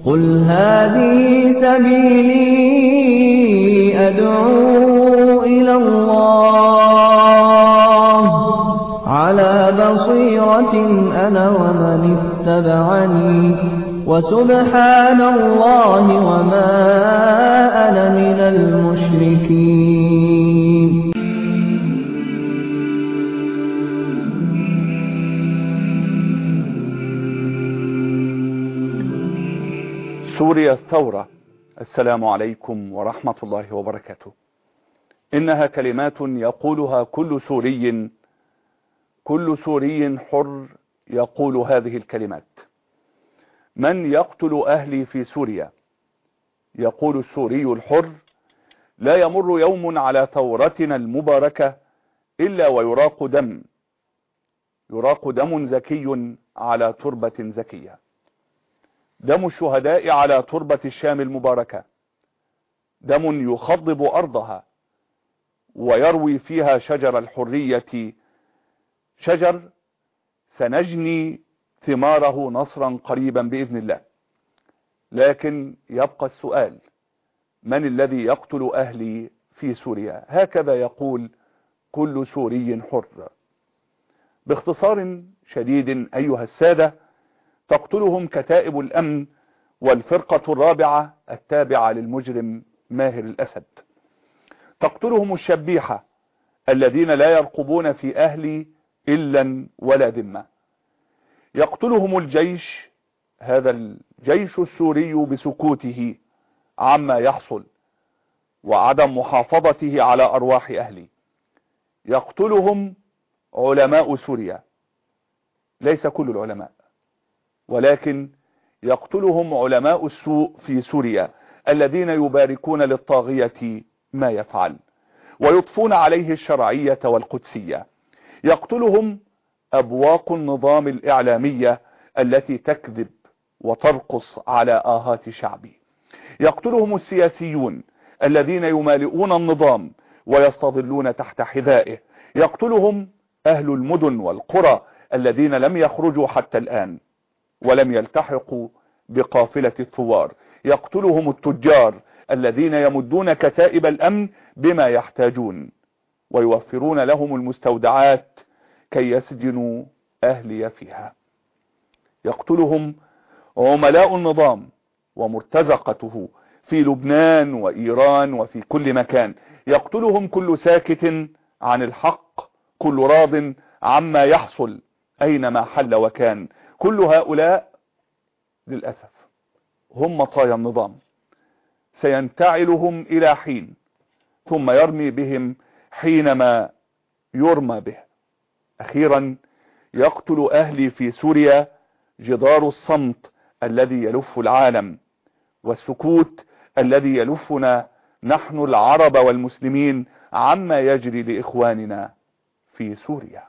قل هذه سبيلي أدعو إلى الله على بصيرة أنا ومن اتبعني وسبحان الله وما أنا من المشركين. سوريا الثورة. السلام عليكم ورحمة الله وبركاته. إنها كلمات يقولها كل سوري حر يقول هذه الكلمات. من يقتل أهلي في سوريا؟ يقول السوري الحر: لا يمر يوم على ثورتنا المباركة إلا ويراق دم زكي على تربة زكية، دم الشهداء على تربة الشام المباركة، دم يخضب أرضها ويروي فيها شجر الحرية، شجر سنجني ثماره نصرا قريبا بإذن الله. لكن يبقى السؤال: من الذي يقتل أهلي في سوريا؟ هكذا يقول كل سوري حر. باختصار شديد أيها السادة، تقتلهم كتائب الأمن والفرقة الرابعة التابعة للمجرم ماهر الأسد. تقتلهم الشبيحة الذين لا يرقبون في أهلي إلا ولا ذمة. يقتلهم الجيش، هذا الجيش السوري بسكوته عما يحصل وعدم محافظته على أرواح أهلي. يقتلهم علماء سوريا، ليس كل العلماء، ولكن يقتلهم علماء السوء في سوريا الذين يباركون للطاغية ما يفعل ويضفون عليه الشرعية والقدسية. يقتلهم أبواق النظام الإعلامية التي تكذب وترقص على آهات شعبي. يقتلهم السياسيون الذين يمالئون النظام ويستظلون تحت حذائه. يقتلهم أهل المدن والقرى الذين لم يخرجوا حتى الآن ولم يلتحقوا بقافلة الثوار. يقتلهم التجار الذين يمدون كتائب الأمن بما يحتاجون ويوفرون لهم المستودعات كي يسجنوا أهلي فيها. يقتلهم عملاء النظام ومرتزقته في لبنان وإيران وفي كل مكان. يقتلهم كل ساكت عن الحق، كل راض عما يحصل أينما حل وكان. كل هؤلاء للأسف هم مطايا النظام، سينتعلهم إلى حين ثم يرمي بهم حينما يرمى به. أخيرا يقتل أهلي في سوريا جدار الصمت الذي يلف العالم والسكوت الذي يلفنا نحن العرب والمسلمين عما يجري لإخواننا في سوريا.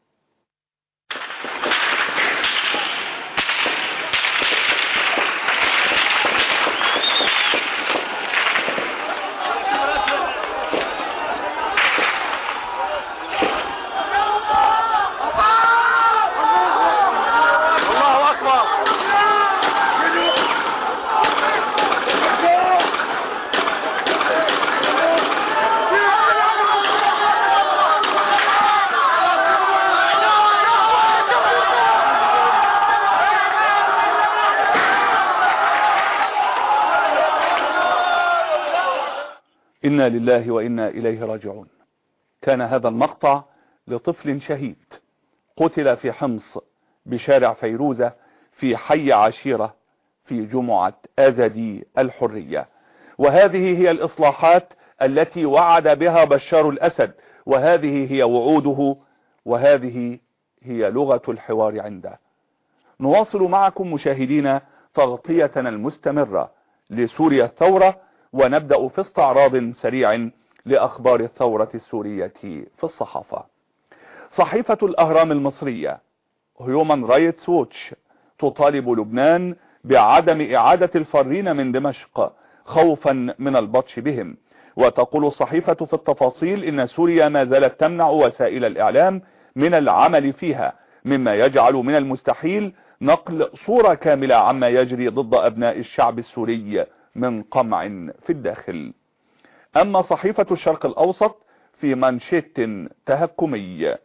إنا لله وإنا إليه راجعون. كان هذا المقطع لطفل شهيد قتل في حمص بشارع فيروزة في حي عشيرة في جمعة أزدي الحرية. وهذه هي الإصلاحات التي وعد بها بشار الأسد، وهذه هي وعوده، وهذه هي لغة الحوار عنده. نواصل معكم مشاهدينا تغطيتنا المستمرة لسوريا الثورة، ونبدأ في استعراض سريع لأخبار الثورة السورية في الصحافة. صحيفة الأهرام المصرية هيومن رايتس ووتش تطالب لبنان بعدم إعادة الفارين من دمشق خوفا من البطش بهم. وتقول الصحيفة في التفاصيل إن سوريا ما زالت تمنع وسائل الإعلام من العمل فيها، مما يجعل من المستحيل نقل صورة كاملة عما يجري ضد أبناء الشعب السوري من قمع في الداخل. أما صحيفة الشرق الأوسط في منشيت تهكمي،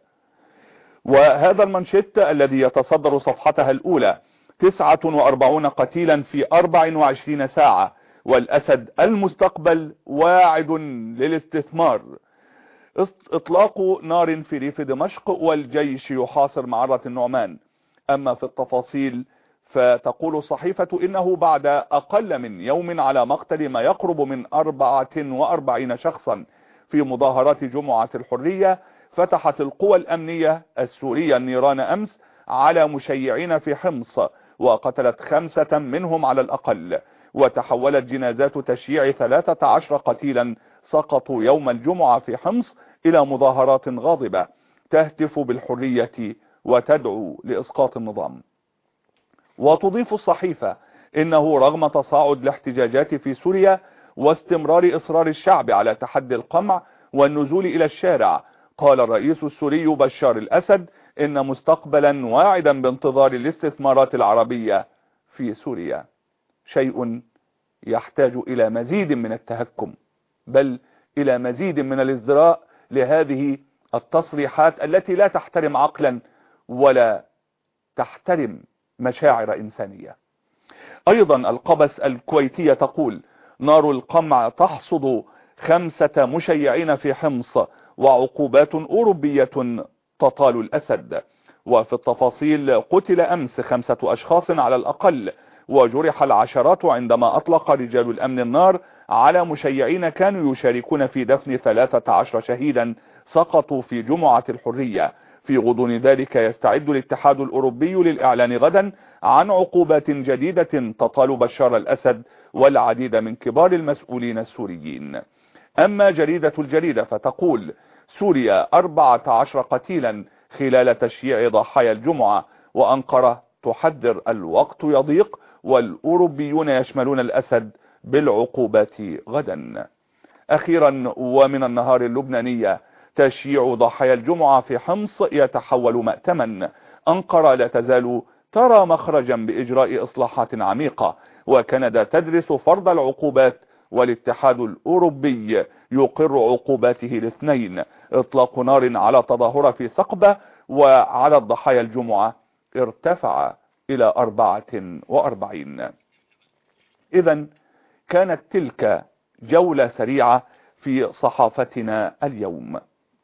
وهذا المنشيت الذي يتصدر صفحتها الأولى: 49 قتيلا في 24 ساعة، والأسد المستقبل واعد للاستثمار. إطلاق نار في ريف دمشق، والجيش يحاصر معرة النعمان. أما في التفاصيل فتقول الصحيفة إنه بعد أقل من يوم على مقتل ما يقرب من 44 شخصا في مظاهرات جمعة الحرية، فتحت القوى الأمنية السورية النيران أمس على مشيعين في حمص، وقتلت 5 منهم على الأقل، وتحولت جنازات تشييع 13 قتيلا سقطوا يوم الجمعة في حمص إلى مظاهرات غاضبة تهتف بالحرية وتدعو لإسقاط النظام. وتضيف الصحيفة إنه رغم تصاعد الاحتجاجات في سوريا واستمرار إصرار الشعب على تحدي القمع والنزول إلى الشارع، قال الرئيس السوري بشار الأسد إن مستقبلا واعدا بانتظار الاستثمارات العربية في سوريا. شيء يحتاج إلى مزيد من التهكم، بل إلى مزيد من الازدراء لهذه التصريحات التي لا تحترم عقلا ولا تحترم مشاعر إنسانية. أيضا القبس الكويتية تقول: نار القمع تحصد 5 مشيعين في حمص، وعقوبات أوروبية تطال الأسد. وفي التفاصيل: قتل أمس 5 أشخاص على الأقل، وجرح العشرات عندما أطلق رجال الأمن النار على مشيعين كانوا يشاركون في دفن 13 شهيدا سقطوا في جمعة الحرية. في غضون ذلك يستعد الاتحاد الأوروبي للإعلان غدا عن عقوبات جديدة تطال بشار الأسد والعديد من كبار المسؤولين السوريين. أما جريدة الجريدة فتقول: سوريا 14 قتيلا خلال تشييع ضحايا الجمعة، وأنقرة تحذر الوقت يضيق، والأوروبيون يشملون الأسد بالعقوبات غدا. أخيرا ومن النهار اللبنانية: تشييع ضحايا الجمعة في حمص يتحول مأتما. أنقرة لا تزال ترى مخرجا بإجراء إصلاحات عميقة، وكندا تدرس فرض العقوبات، والاتحاد الأوروبي يقر عقوباته الاثنين: إطلاق نار على تظاهرة في سقبة، وعدد ضحايا الجمعة ارتفع إلى 44. إذن كانت تلك جولة سريعة في صحافتنا اليوم.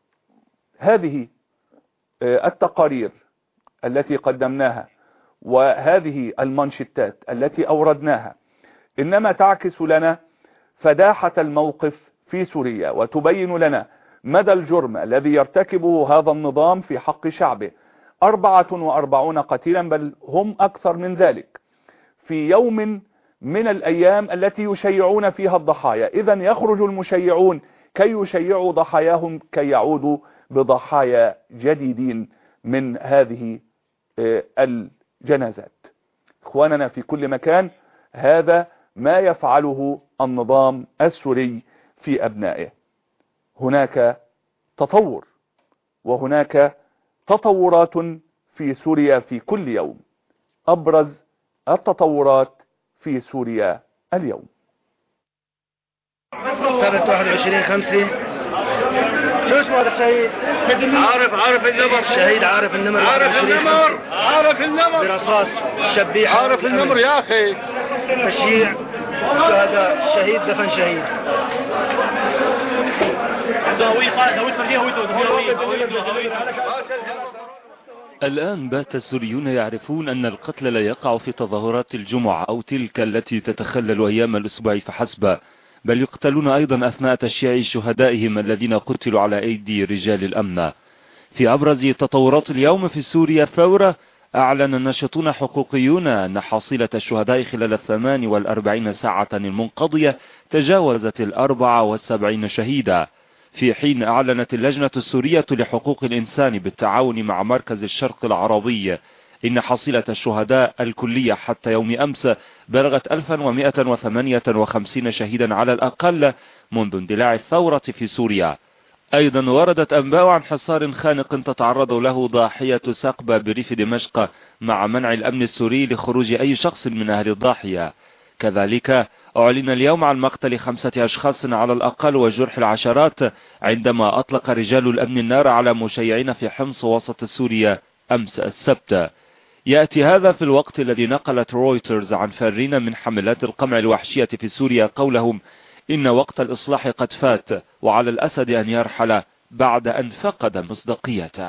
هذه التقارير التي قدمناها وهذه المانشيتات التي أوردناها إنما تعكس لنا فداحة الموقف في سوريا، وتبين لنا مدى الجرم الذي يرتكبه هذا النظام في حق شعبه. 44 قتيلا، بل هم أكثر من ذلك، في يوم من الأيام التي يشيعون فيها الضحايا. إذن يخرج المشيعون كي يشيعوا ضحاياهم كي يعودوا بضحايا جديدين من هذه الجنازات. إخواننا في كل مكان، هذا ما يفعله النظام السوري في أبنائه. هناك تطور، وهناك تطورات في سوريا في كل يوم. أبرز التطورات في سوريا اليوم: سنة 21/5. شو اسمه هذا الشهيد؟ عارف النمر. الشهيد عارف النمر. عارف النمر برصاص الشبيحة. عارف النمر يا أخي. تشييع شهداء، شهيد دفن شهيد. الآن بات السوريون يعرفون أن القتل لا يقع في تظاهرات الجمعة أو تلك التي تتخلل أيام الأسبوع فحسب، بل يقتلون أيضا أثناء تشييع شهدائهم الذين قتلوا على أيدي رجال الأمن. في أبرز تطورات اليوم في سوريا الثورة، أعلن الناشطون حقوقيون أن حصيلة الشهداء خلال 48 ساعة المنقضية تجاوزت 74 شهيدا، في حين أعلنت اللجنة السورية لحقوق الإنسان بالتعاون مع مركز الشرق العربي إن حصيلة الشهداء الكلية حتى يوم أمس بلغت 1158 شهيدا على الأقل منذ اندلاع الثورة في سوريا. أيضا وردت أنباء عن حصار خانق تتعرض له ضاحية سقبة بريف دمشق مع منع الأمن السوري لخروج أي شخص من أهل الضاحية. كذلك أعلن اليوم عن مقتل 5 أشخاص على الأقل وجرح العشرات عندما أطلق رجال الأمن النار على مشيعين في حمص وسط سوريا أمس السبت. يأتي هذا في الوقت الذي نقلت رويترز عن فارين من حملات القمع الوحشية في سوريا قولهم إن وقت الإصلاح قد فات وعلى الأسد أن يرحل بعد أن فقد مصداقيته.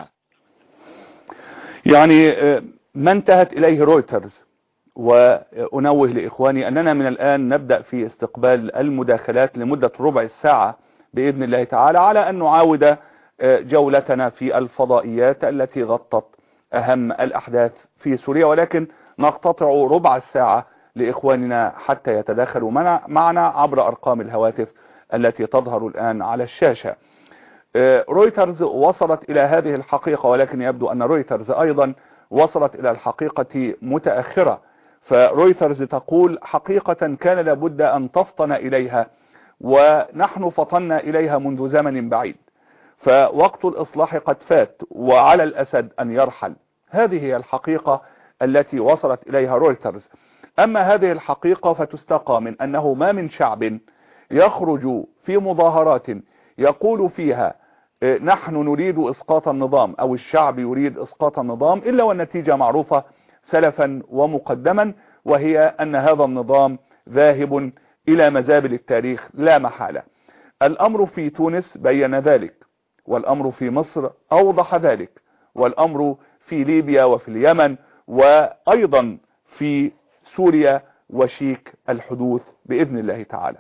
يعني ما انتهت إليه رويترز، وأنوه لإخواني أننا من الآن نبدأ في استقبال المداخلات لمدة ربع ساعة بإذن الله تعالى، على أن نعاود جولتنا في الفضائيات التي غطت أهم الأحداث في سوريا، ولكن نقتطع ربع ساعة لإخواننا حتى يتداخلوا معنا عبر أرقام الهواتف التي تظهر الآن على الشاشة. رويترز وصلت إلى هذه الحقيقة، ولكن يبدو أن رويترز أيضا وصلت إلى الحقيقة متأخرة. فرويترز تقول حقيقة كان لابد أن تفطن إليها، ونحن فطنا إليها منذ زمن بعيد، فوقت الإصلاح قد فات وعلى الأسد أن يرحل. هذه هي الحقيقة التي وصلت إليها رويترز. أما هذه الحقيقة فتستقى من أنه ما من شعب يخرج في مظاهرات يقول فيها نحن نريد إسقاط النظام أو الشعب يريد إسقاط النظام إلا والنتيجة معروفة سلفا ومقدما، وهي أن هذا النظام ذاهب إلى مزابل التاريخ لا محالة. الأمر في تونس بين ذلك، والأمر في مصر أوضح ذلك، والأمر في ليبيا وفي اليمن وأيضا في سوريا وشيك الحدوث بإذن الله تعالى.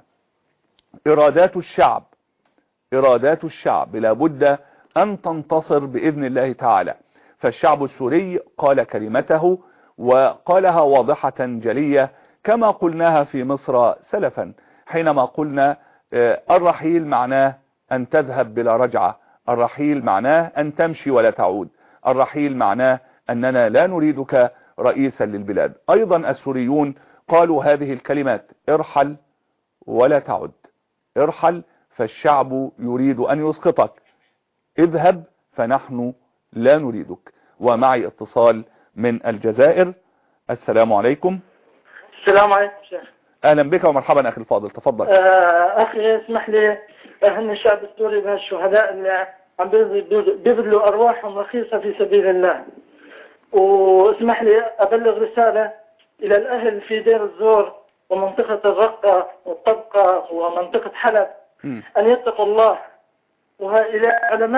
إرادات الشعب لابد أن تنتصر بإذن الله تعالى. فالشعب السوري قال كلمته وقالها واضحة جلية كما قلناها في مصر سلفا، حينما قلنا الرحيل معناه أن تذهب بلا رجعة، الرحيل معناه أن تمشي ولا تعود، الرحيل معناه أننا لا نريدك رئيسا للبلاد. أيضا السوريون قالوا هذه الكلمات: ارحل ولا تعد، ارحل فالشعب يريد أن يسقطك، اذهب فنحن لا نريدك. ومعي اتصال من الجزائر. السلام عليكم. السلام عليكم شيخ. أهلا بك ومرحبا أخي الفاضل، تفضل. أخي اسمح لي، أهني الشعب السوري بهالشهداء اللي عم بيبذلوا أرواحهم رخيصة في سبيل الله. واسمح لي أبلغ رسالة إلى الأهل في دير الزور ومنطقة الرقة والطبقة ومنطقة حلب أن يتقوا الله، وإلى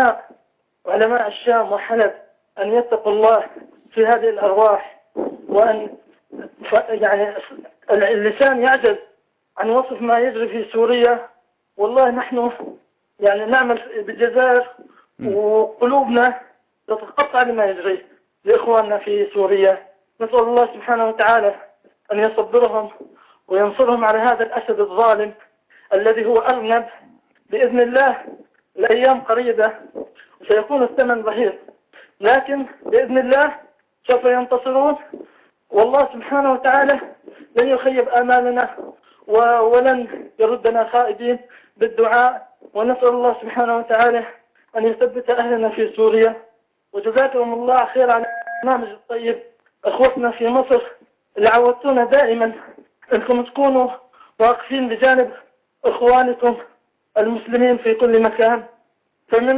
علماء الشام وحلب أن يتقوا الله في هذه الأرواح، وأن يعني اللسان يعجز عن وصف ما يجري في سوريا. والله نحن يعني نعمل بالجزائر وقلوبنا تتقطع لما يجري لإخواننا في سوريا. نسأل الله سبحانه وتعالى أن يصبرهم وينصرهم على هذا الأسد الظالم الذي هو أرنب. بإذن الله الأيام قريبة وسيكون الثمن ظهير، لكن بإذن الله سوف ينتصرون، والله سبحانه وتعالى لن يخيب آمالنا ولن يردنا خائبين بالدعاء. ونسأل الله سبحانه وتعالى أن يثبت أهلنا في سوريا. وجزاكم الله خير على البرنامج الطيب. أخوتنا في مصر اللي عودتونا دائما أنكم تكونوا واقفين بجانب إخوانكم المسلمين في كل مكان. فمن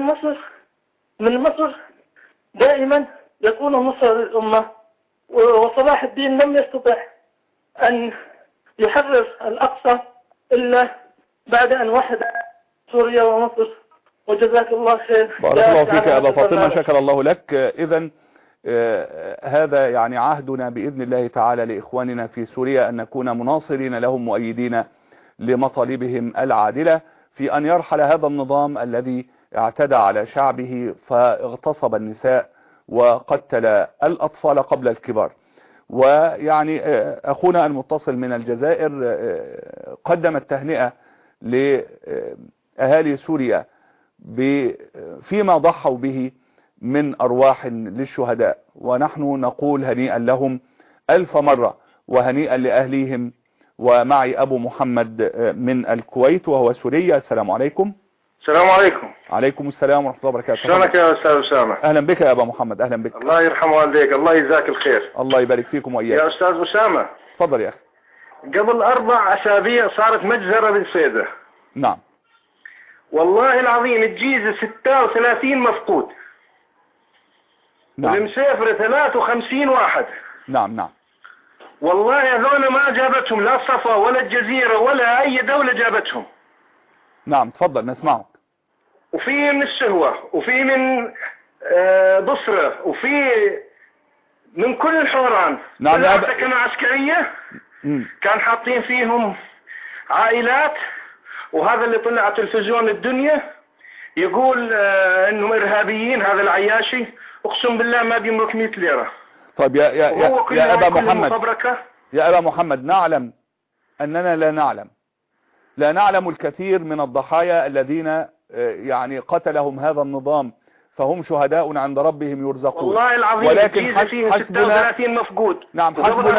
مصر دائما يكون نصر للأمة. وصلاح الدين لم يستطع أن يحرر الأقصى إلا بعد أن وحد سوريا ومصر. وجزاك الله خير. بارك الله فيك يا أبا فاطمة، شكر الله لك. إذن هذا يعني عهدنا بإذن الله تعالى لإخواننا في سوريا أن نكون مناصرين لهم مؤيدين لمطالبهم العادلة في أن يرحل هذا النظام الذي اعتدى على شعبه فاغتصب النساء وقتل الأطفال قبل الكبار. ويعني أخونا المتصل من الجزائر قدم التهنئة لأهالي سوريا فيما ضحوا به من أرواح للشهداء، ونحن نقول هنيئا لهم ألف مرة وهنيئا لأهليهم. ومعي أبو محمد من الكويت وهو سوريا. السلام عليكم. السلام عليكم. عليكم السلام ورحمة الله وبركاته. شلونك يا أستاذ أسامة؟ أهلا بك يا أبا محمد. أهلا بك. الله يرحم والديك، الله يجزاك الخير. الله يبارك فيكم وإياك. يا أستاذ أسامة، تفضل يا أخي. قبل 4 أسابيع صارت مجزرة بالصيدة. نعم. والله العظيم الجيزة 36 مفقود. نعم. والمسافر 53 واحد. نعم. والله هذول ما جابتهم لا صفا ولا الجزيرة ولا أي دولة جابتهم. نعم تفضل نسمعك. وفي من السهوة وفي من بصرة وفي من كل الحوران. نعم. سكنة عسكرية كان حاطين فيهم عائلات، وهذا اللي طلع على تلفزيون الدنيا يقول انهم ارهابيين. هذا العياشي اقسم بالله ما بيملك 100 ليرة. طيب يا أبا محمد، يا أبا محمد، نعلم أننا لا نعلم الكثير من الضحايا الذين يعني قتلهم هذا النظام، فهم شهداء عند ربهم يرزقون. والله العظيم ولكن حسبنا 36 مفقود. نعم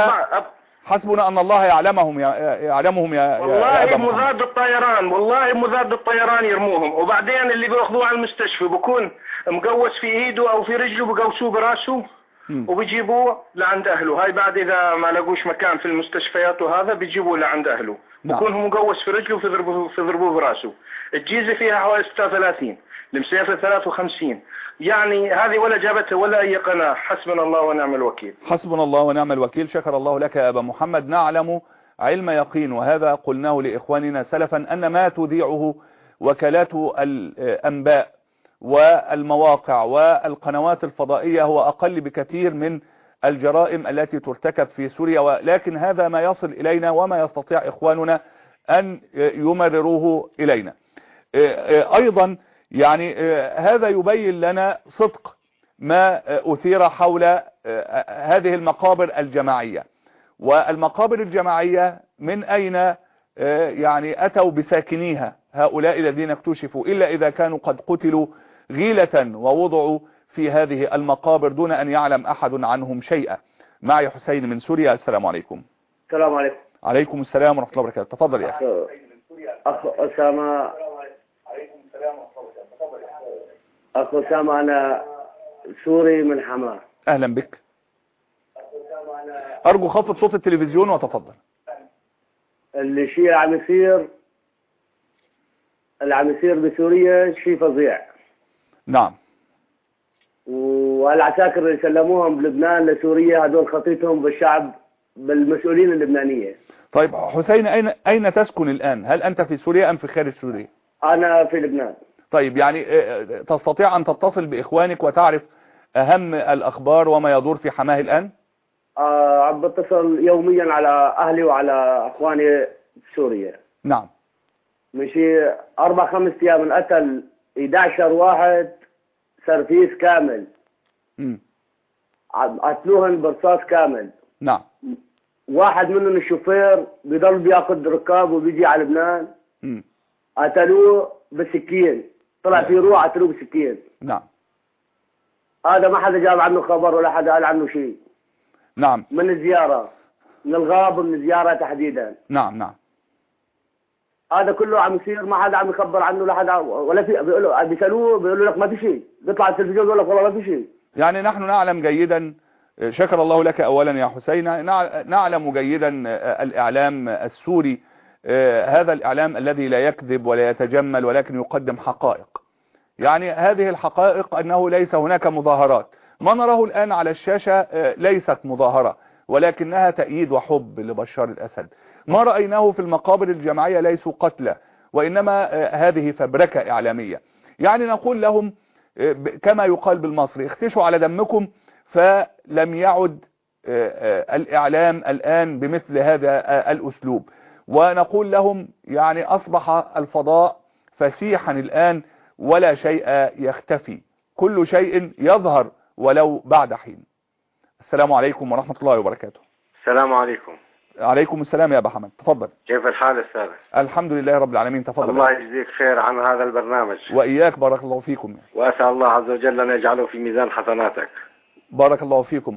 حسبنا أن الله يعلمهم يا والله بمضاد الطيران، والله بمضاد الطيران يرموهم. وبعدين اللي بياخذوه على المستشفى بكون مقوس في ايده او في رجله، بقوسوه براسه وبيجيبوه لعند اهله. هاي بعد اذا ما لقوش مكان في المستشفيات وهذا بيجيبوه لعند اهله. بكون هو مقوس في رجله في ضربوه براسه. الجيزة فيها حوالي 36، المسافر 53. يعني هذه ولا جابتها ولا اي قناة. حسبنا الله ونعم الوكيل. حسبنا الله ونعم الوكيل. شكر الله لك يا أبا محمد. نعلم علم يقين، وهذا قلناه لإخواننا سلفا، أن ما تذيعه وكالات الأنباء والمواقع والقنوات الفضائية هو أقل بكثير من الجرائم التي ترتكب في سوريا، ولكن هذا ما يصل إلينا وما يستطيع إخواننا أن يمرروه إلينا. أيضا يعني هذا يبين لنا صدق ما أثير حول هذه المقابر الجماعية. والمقابر الجماعية من أين يعني أتوا بساكنيها هؤلاء الذين اكتشفوا، إلا إذا كانوا قد قتلوا غيلة ووضعوا في هذه المقابر دون أن يعلم أحد عنهم شيئا. معي حسين من سوريا. السلام عليكم. السلام عليكم. عليكم السلام ورحمة الله وبركاته. تفضل يا أخي. أخ أسامة. أخ أسامة، أنا سوري من حماه. أهلا بك. أرجو خفض صوت التلفزيون وتفضل. اللي شيء عم يصير بسوريا شيء فظيع. نعم. والعساكر اللي سلموهم بلبنان لسوريا هذول خطيتهم بالشعب بالمسؤولين اللبنانية. طيب حسين، أين تسكن الآن؟ هل أنت في سوريا أم في خارج سوريا؟ أنا في لبنان. طيب يعني تستطيع أن تتصل بإخوانك وتعرف أهم الأخبار وما يدور في حماه الآن؟ عم بتصل يوميا على أهلي وعلى أخواني في سوريا. نعم. مشي 4-5 أيام قتل 11 واحد سرفيس كامل. قتلوهن برصاص كامل. نعم. واحد منهم الشوفير بيضل بياخذ ركاب وبيجي على لبنان. قتلوه بسكين، طلع في روح قتلوه بسكين. نعم. هذا ما حدا جاب عنه خبر ولا حدا قال عنه شيء. نعم. من الزيارة، من الغاب ومن الزيارة تحديدا. نعم. هذا كله عم يصير، ما حدا عم يخبر عنه لا حدا ولا في. بيقولوا بيسالوه بيقولوا لك ما في شيء، بيطلع على التلفزيون بيقول لك والله ما في شيء. يعني نحن نعلم جيدا، شكر الله لك أولا يا حسين، نعلم جيدا الإعلام السوري، هذا الإعلام الذي لا يكذب ولا يتجمل ولكن يقدم حقائق. يعني هذه الحقائق أنه ليس هناك مظاهرات. ما نراه الآن على الشاشة ليست مظاهرة ولكنها تأييد وحب لبشار الأسد. ما رأيناه في المقابر الجماعية ليسوا قتلى، وإنما هذه فبركة إعلامية. يعني نقول لهم كما يقال بالمصري: اختشوا على دمكم، فلم يعد الإعلام الآن بمثل هذا الأسلوب. ونقول لهم يعني أصبح الفضاء فسيحا الآن ولا شيء يختفي، كل شيء يظهر ولو بعد حين. السلام عليكم ورحمة الله وبركاته. السلام عليكم. عليكم السلام يا أبا حمد. تفضل. كيف الحال أستاذ؟ الحمد لله رب العالمين. تفضل. الله يجزيك خير عن هذا البرنامج. وإياك، بارك الله فيكم. وأسأل الله عز وجل أن يجعله في ميزان حسناتك. بارك الله فيكم.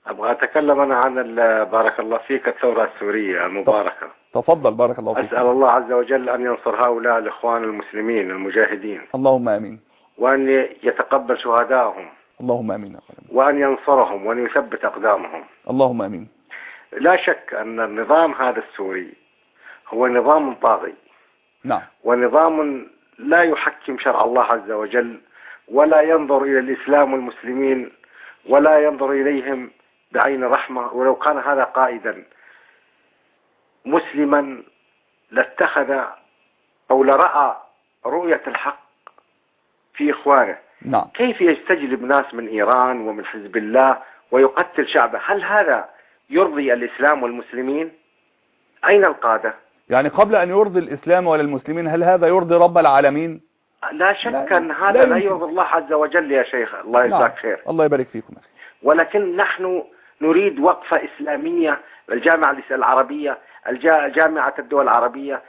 أبغى أتكلم أنا عن بارك الله فيك الثورة السورية المباركة. تفضل بارك الله فيك. أسأل الله عز وجل أن ينصر هؤلاء الإخوان المسلمين المجاهدين. اللهم آمين. وأن يتقبل شهدائهم. اللهم آمين. وأن ينصرهم وأن يثبت أقدامهم. اللهم آمين. لا شك أن النظام هذا السوري هو نظام طاغي. نعم. ونظام لا يحكم شرع الله عز وجل، ولا ينظر إلى الإسلام والمسلمين، ولا ينظر إليهم بعين رحمة. ولو كان هذا قائدا مسلما لاتخذ أو لرأى رؤية الحق في إخوانه. نعم. كيف يستجلب ناس من إيران ومن حزب الله ويقتل شعبه؟ هل هذا يرضي الإسلام والمسلمين؟ أين القادة؟ يعني قبل أن يرضي الإسلام ولا المسلمين هل هذا يرضي رب العالمين؟ لا شك أن هذا لا يرضي الله عز وجل يا شيخ. الله يجزاك خير. الله يبارك فيكم. ولكن نحن نريد وقفة إسلامية. الجامعة العربية، جامعة الدول العربية،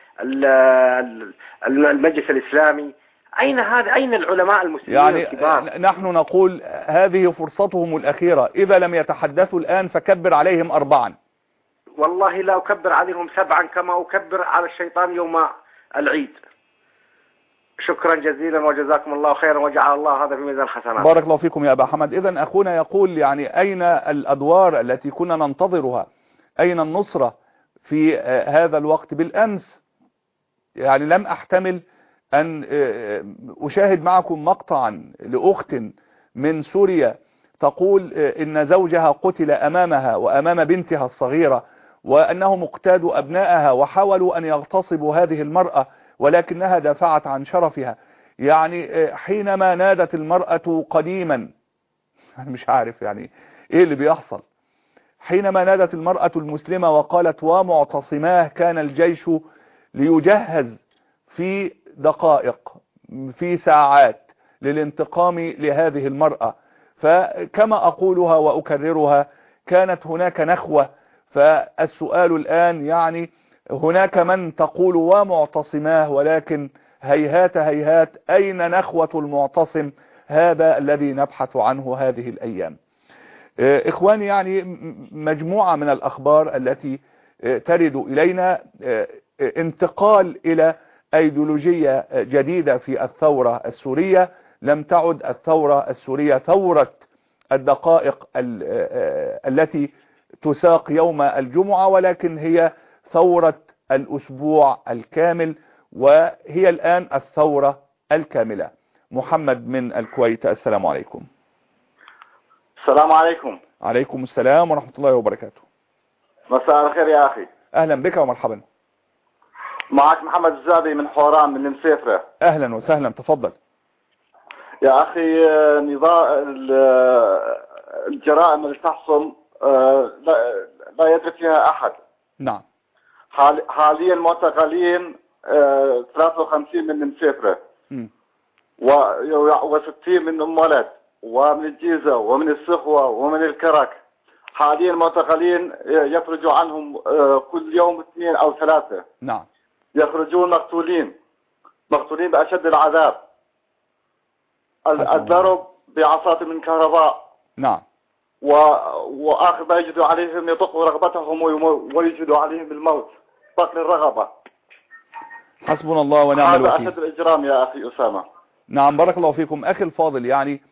المجلس الإسلامي، أين هذا؟ أين العلماء المسلمين يعني الكبار؟ نحن نقول هذه فرصتهم الأخيرة، إذا لم يتحدثوا الآن فكبر عليهم 4. والله لا أكبر عليهم 7 كما أكبر على الشيطان يوم العيد. شكرا جزيلا وجزاكم الله خيرا وجعل الله هذا في ميزان حسنات. بارك الله فيكم يا أبا حمد. إذن أخونا يقول يعني أين الأدوار التي كنا ننتظرها؟ أين النصرة في هذا الوقت؟ بالأمس يعني لم أحتمل أن أشاهد معكم مقطعا لأخت من سوريا تقول إن زوجها قتل أمامها وأمام بنتها الصغيرة، وأنهم اقتادوا أبنائها وحاولوا أن يغتصبوا هذه المرأة ولكنها دافعت عن شرفها. يعني حينما نادت المرأة قديما، مش عارف يعني إيه اللي بيحصل، حينما نادت المرأة المسلمة وقالت ومعتصماه، كان الجيش ليجهز في دقائق في ساعات للانتقام لهذه المرأة. فكما أقولها وأكررها، كانت هناك نخوة. فالسؤال الآن يعني هناك من تقول ومعتصماه، ولكن هيهات هيهات، أين نخوة المعتصم؟ هذا الذي نبحث عنه هذه الأيام. إخواني، يعني مجموعة من الأخبار التي ترد إلينا، انتقال إلى أيديولوجية جديدة في الثورة السورية. لم تعد الثورة السورية ثورة الدقائق التي تساق يوم الجمعة، ولكن هي ثورة الأسبوع الكامل، وهي الآن الثورة الكاملة. محمد من الكويت، السلام عليكم. السلام عليكم. عليكم السلام ورحمة الله وبركاته. مساء الخير يا أخي. أهلا بك ومرحبا. معك محمد الزابي من حوران من المسيفرة. أهلا وسهلا، تفضل. يا أخي، نظام الجرائم اللي تحصل لا يدري فيها أحد. نعم. حاليا معتقلين 53 من المسيفرة و60 من أم ولد ومن الجيزة ومن السخوة ومن الكرك. حاليا معتقلين يخرجوا عنهم كل يوم 2 أو 3. نعم. يخرجون مقتولين بأشد العذاب. الضرب بعصات من كهرباء. نعم. وآخر ما يجدوا عليهم يطقوا رغبتهم ويجدوا عليهم الموت، قتل الرغبة. حسبنا الله ونعم الوكيل. هذا أشد الإجرام يا أخي أسامة. نعم، بارك الله فيكم. أخي الفاضل، يعني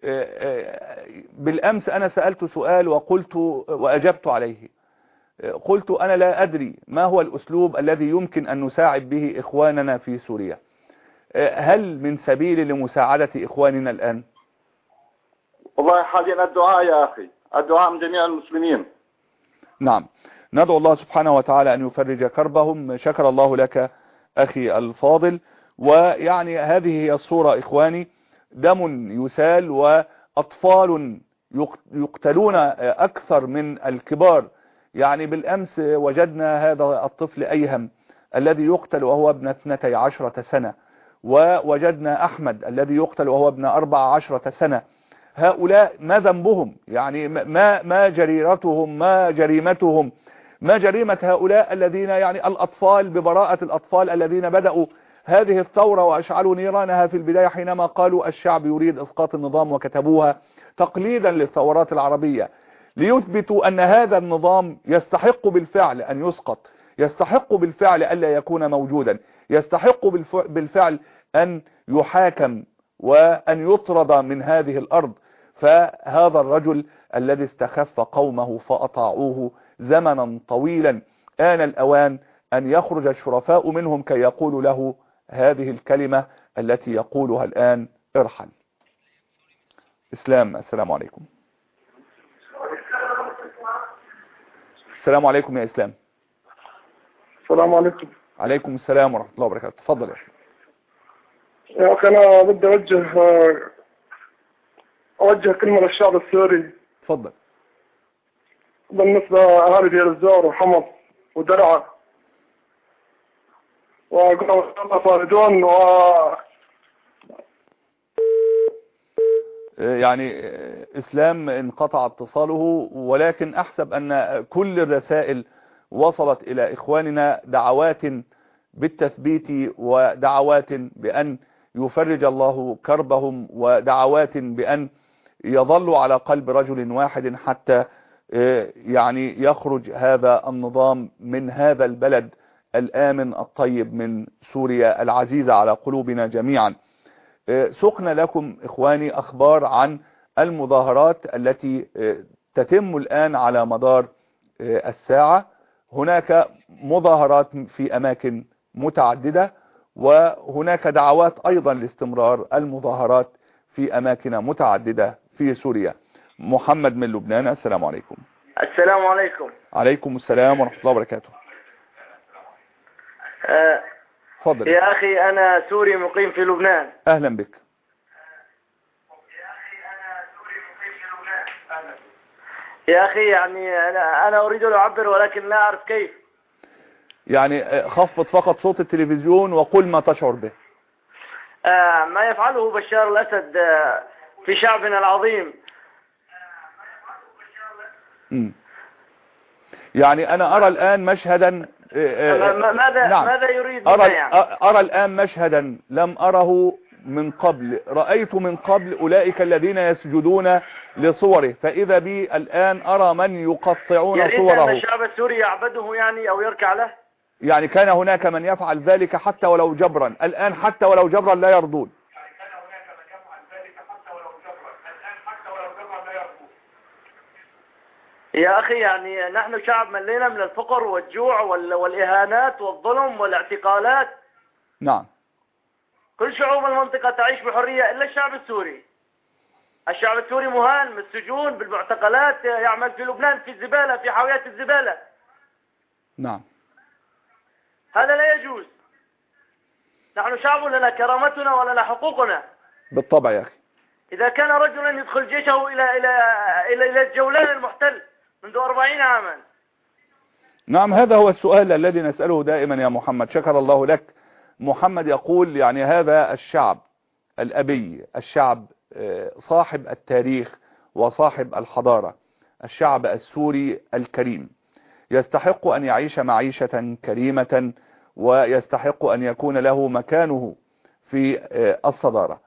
بالأمس أنا سألت سؤال وقلت وأجبت عليه. قلت أنا لا أدري ما هو الأسلوب الذي يمكن أن نساعد به إخواننا في سوريا. هل من سبيل لمساعدة إخواننا الآن؟ والله حاليا الدعاء يا أخي، الدعاء من جميع المسلمين. نعم، ندعو الله سبحانه وتعالى أن يفرج كربهم. شكر الله لك أخي الفاضل. ويعني هذه هي الصورة إخواني، دم يسال وأطفال يقتلون أكثر من الكبار. يعني بالأمس وجدنا هذا الطفل أيهم الذي يقتل وهو ابن 12 سنة، ووجدنا أحمد الذي يقتل وهو ابن 14 سنة. هؤلاء ما ذنبهم؟ يعني ما جريرتهم، ما جريمتهم، ما جريمة هؤلاء الذين يعني الأطفال، ببراءة الأطفال الذين بدأوا هذه الثورة وأشعلوا نيرانها في البداية حينما قالوا الشعب يريد إسقاط النظام، وكتبوها تقليدا للثورات العربية. ليثبتوا أن هذا النظام يستحق بالفعل أن يسقط، يستحق بالفعل ألا يكون موجودا، يستحق بالفعل أن يحاكم وأن يطرد من هذه الأرض. فهذا الرجل الذي استخف قومه فأطاعوه زمنا طويلا، آن الأوان أن يخرج الشرفاء منهم كي يقولوا له هذه الكلمة التي يقولها الآن: ارحل. إسلام، السلام عليكم. السلام عليكم يا إسلام. السلام عليكم. عليكم السلام ورحمة الله وبركاته. تفضل يا أخي أنا بدي أوجه كلمة للشعب السوري. تفضل. بالنسبة لأهالي دير الزور وحمص ودرعا وقالوا فاردون يعني إسلام انقطع اتصاله، ولكن أحسب أن كل الرسائل وصلت إلى إخواننا، دعوات بالتثبيت ودعوات بأن يفرج الله كربهم ودعوات بأن يظلوا على قلب رجل واحد حتى يعني يخرج هذا النظام من هذا البلد الآمن الطيب من سوريا العزيزة على قلوبنا جميعا. سقنا لكم إخواني أخبار عن المظاهرات التي تتم الآن على مدار الساعة. هناك مظاهرات في أماكن متعددة، وهناك دعوات أيضا لاستمرار المظاهرات في أماكن متعددة في سوريا. محمد من لبنان، السلام عليكم. السلام عليكم. عليكم السلام ورحمة الله وبركاته. فضل. يا أخي أنا سوري مقيم في لبنان. أهلا بك. يا أخي يعني أنا أريد أن أعبر ولكن لا أعرف كيف. يعني خفض فقط صوت التلفزيون وقل ما تشعر به. ما يفعله بشار الأسد في شعبنا العظيم. يعني أنا أرى الآن مشهدا ماذا يريد أرى الآن مشهدا لم أره من قبل. رأيت من قبل أولئك الذين يسجدون لصوره، فإذا بي الآن أرى من يقطعون صوره. أن الشعب السوري يعبده يعني أو يركع له. يعني كان هناك من يفعل ذلك حتى ولو جبرا، الآن حتى ولو جبرا لا يرضون. يا أخي يعني نحن شعب ملينا من الفقر والجوع والإهانات والظلم والاعتقالات. نعم. كل شعوب المنطقة تعيش بحرية إلا الشعب السوري. الشعب السوري مهان بالسجون بالمعتقلات، يعمل في لبنان في الزبالة، في حاويات الزبالة. نعم. هذا لا يجوز. نحن شعب لنا كرامتنا ولنا حقوقنا. بالطبع يا أخي. إذا كان رجلا يدخل جيشه إلى الجولان المحتل منذ 40 عاما. نعم، هذا هو السؤال الذي نسأله دائما يا محمد. شكر الله لك. محمد يقول يعني هذا الشعب الأبي، الشعب صاحب التاريخ وصاحب الحضارة، الشعب السوري الكريم، يستحق أن يعيش معيشة كريمة، ويستحق أن يكون له مكانه في الصدارة.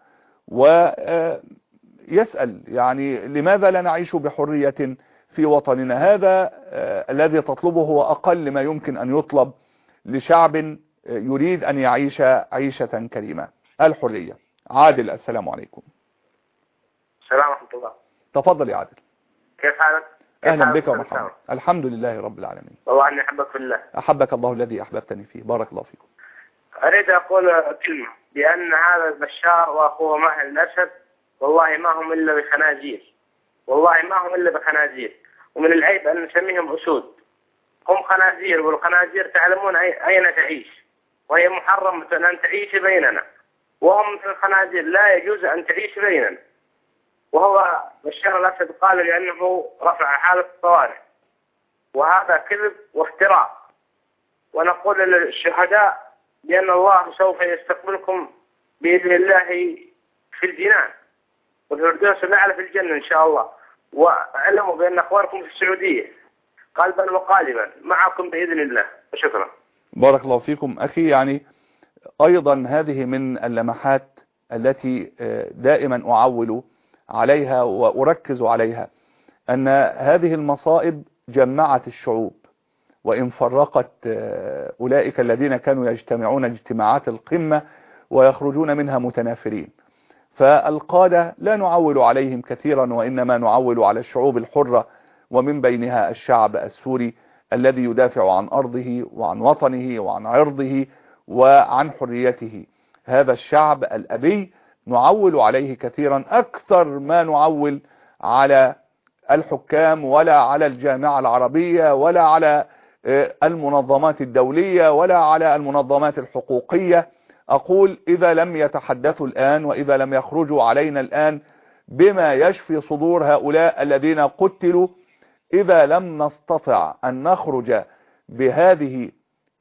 ويسأل يعني لماذا لا نعيش بحرية في وطننا؟ هذا الذي تطلبه هو أقل ما يمكن أن يطلب لشعب يريد أن يعيش عيشة كريمة، الحرية. عادل، السلام عليكم. السلام ورحمة الله. تفضل يا عادل. كيف حالك؟ أهلا بك ومرحبا. الحمد لله رب العالمين. والله أني أحبك في الله. أحبك الله الذي أحببتني فيه. بارك الله فيكم. أريد أقول كلمة بأن هذا البشار وأخوه ماهر الأسد والله ما هم إلا بخنازير، والله ما هم إلا بخنازير، ومن العيب أن نسميهم أسود. هم خنازير، والخنازير تعلمون أين تعيش، وهي محرمة أن تعيش بيننا، وهم مثل الخنازير لا يجوز أن تعيش بيننا. وهو بشار الأسد قال لأنه رفع حالة الطوارئ، وهذا كذب وافتراء. ونقول للشهداء بأن الله سوف يستقبلكم بإذن الله في الجنان والفردوس الأعلى في الجنة إن شاء الله. واعلموا بأن أخوانكم في السعودية قلبا وقالبا معكم بإذن الله. وشكرا. بارك الله فيكم أخي. يعني أيضا هذه من اللمحات التي دائما أعول عليها وأركز عليها، أن هذه المصائب جمعت الشعوب، وإن فرقت أولئك الذين كانوا يجتمعون اجتماعات القمة ويخرجون منها متنافرين. فالقادة لا نعول عليهم كثيرا، وإنما نعول على الشعوب الحرة، ومن بينها الشعب السوري الذي يدافع عن أرضه وعن وطنه وعن عرضه وعن حريته. هذا الشعب الأبي نعول عليه كثيرا، أكثر ما نعول على الحكام ولا على الجامعة العربية ولا على المنظمات الدولية ولا على المنظمات الحقوقية. أقول إذا لم يتحدثوا الآن وإذا لم يخرجوا علينا الآن بما يشفي صدور هؤلاء الذين قتلوا، إذا لم نستطع أن نخرج بهذه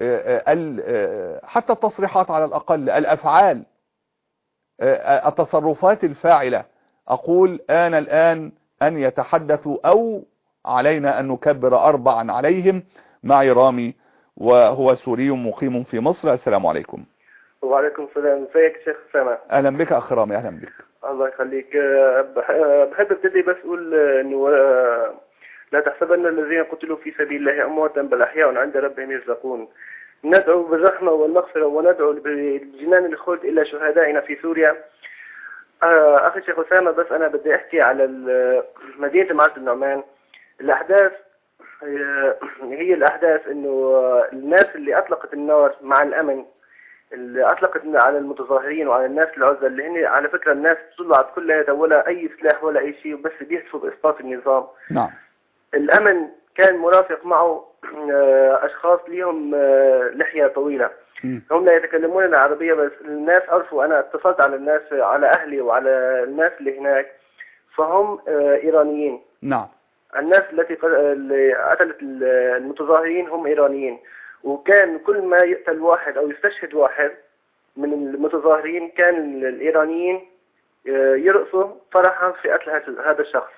حتى التصريحات، على الأقل الأفعال، التصرفات الفاعلة، أقول الآن أن يتحدثوا، أو علينا أن نكبر 4 عليهم. معي رامي وهو سوري مقيم في مصر. السلام عليكم. وعليكم السلام. ازيك يا شيخ أسامة؟ أهلا بك أخ رامي. أهلا بك. الله يخليك. بحب ابتدي بس أقول إنه لا تحسبن الذين قتلوا في سبيل الله أمواتا بل أحياء عند ربهم يرزقون. ندعو بالرحمة والمغفرة وندعو بالجنان الخلد إلى شهدائنا في سوريا. أخي الشيخ أسامة، بس أنا بدي أحكي على مدينة معرة النعمان. الأحداث هي الأحداث إنه الناس اللي أطلقت النار مع الأمن، اللي أطلقت على المتظاهرين وعلى الناس العزل، اللي هن على فكرة الناس طلعت كلها ولا أي سلاح ولا أي شيء، بس بيهتفوا بإسقاط النظام. نعم. الأمن كان مرافق معه أشخاص ليهم لحية طويلة. هم لا يتكلمون العربية، بس الناس عرفوا. أنا اتصلت على الناس، على أهلي وعلى الناس اللي هناك، فهم إيرانيين. نعم. الناس اللي قتلت المتظاهرين هم إيرانيين. وكان كل ما يقتل واحد أو يستشهد واحد من المتظاهرين كان الإيرانيين يرقصوا فرحا في قتل هذا الشخص.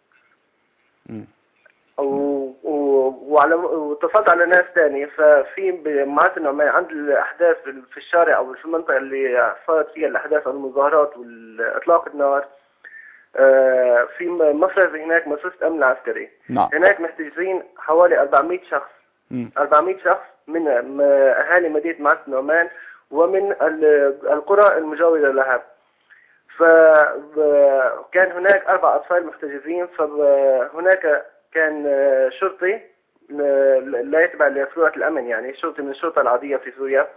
واتصلت على ناس تاني. ففي معرة النعمان عند الأحداث في الشارع أو في المنطقة اللي صارت فيها الأحداث أو المظاهرات والإطلاق النار، في مفرز هناك، مفرز أمن العسكري. نعم. هناك محتجزين حوالي 400 شخص. 400 شخص من أهالي مدينة معرة النعمان ومن القرى المجاورة لها. فكان هناك 4 أطفال محتجزين. فهناك كان شرطي لا يتبع لفروع الأمن، يعني شرطي من الشرطة العادية في سوريا،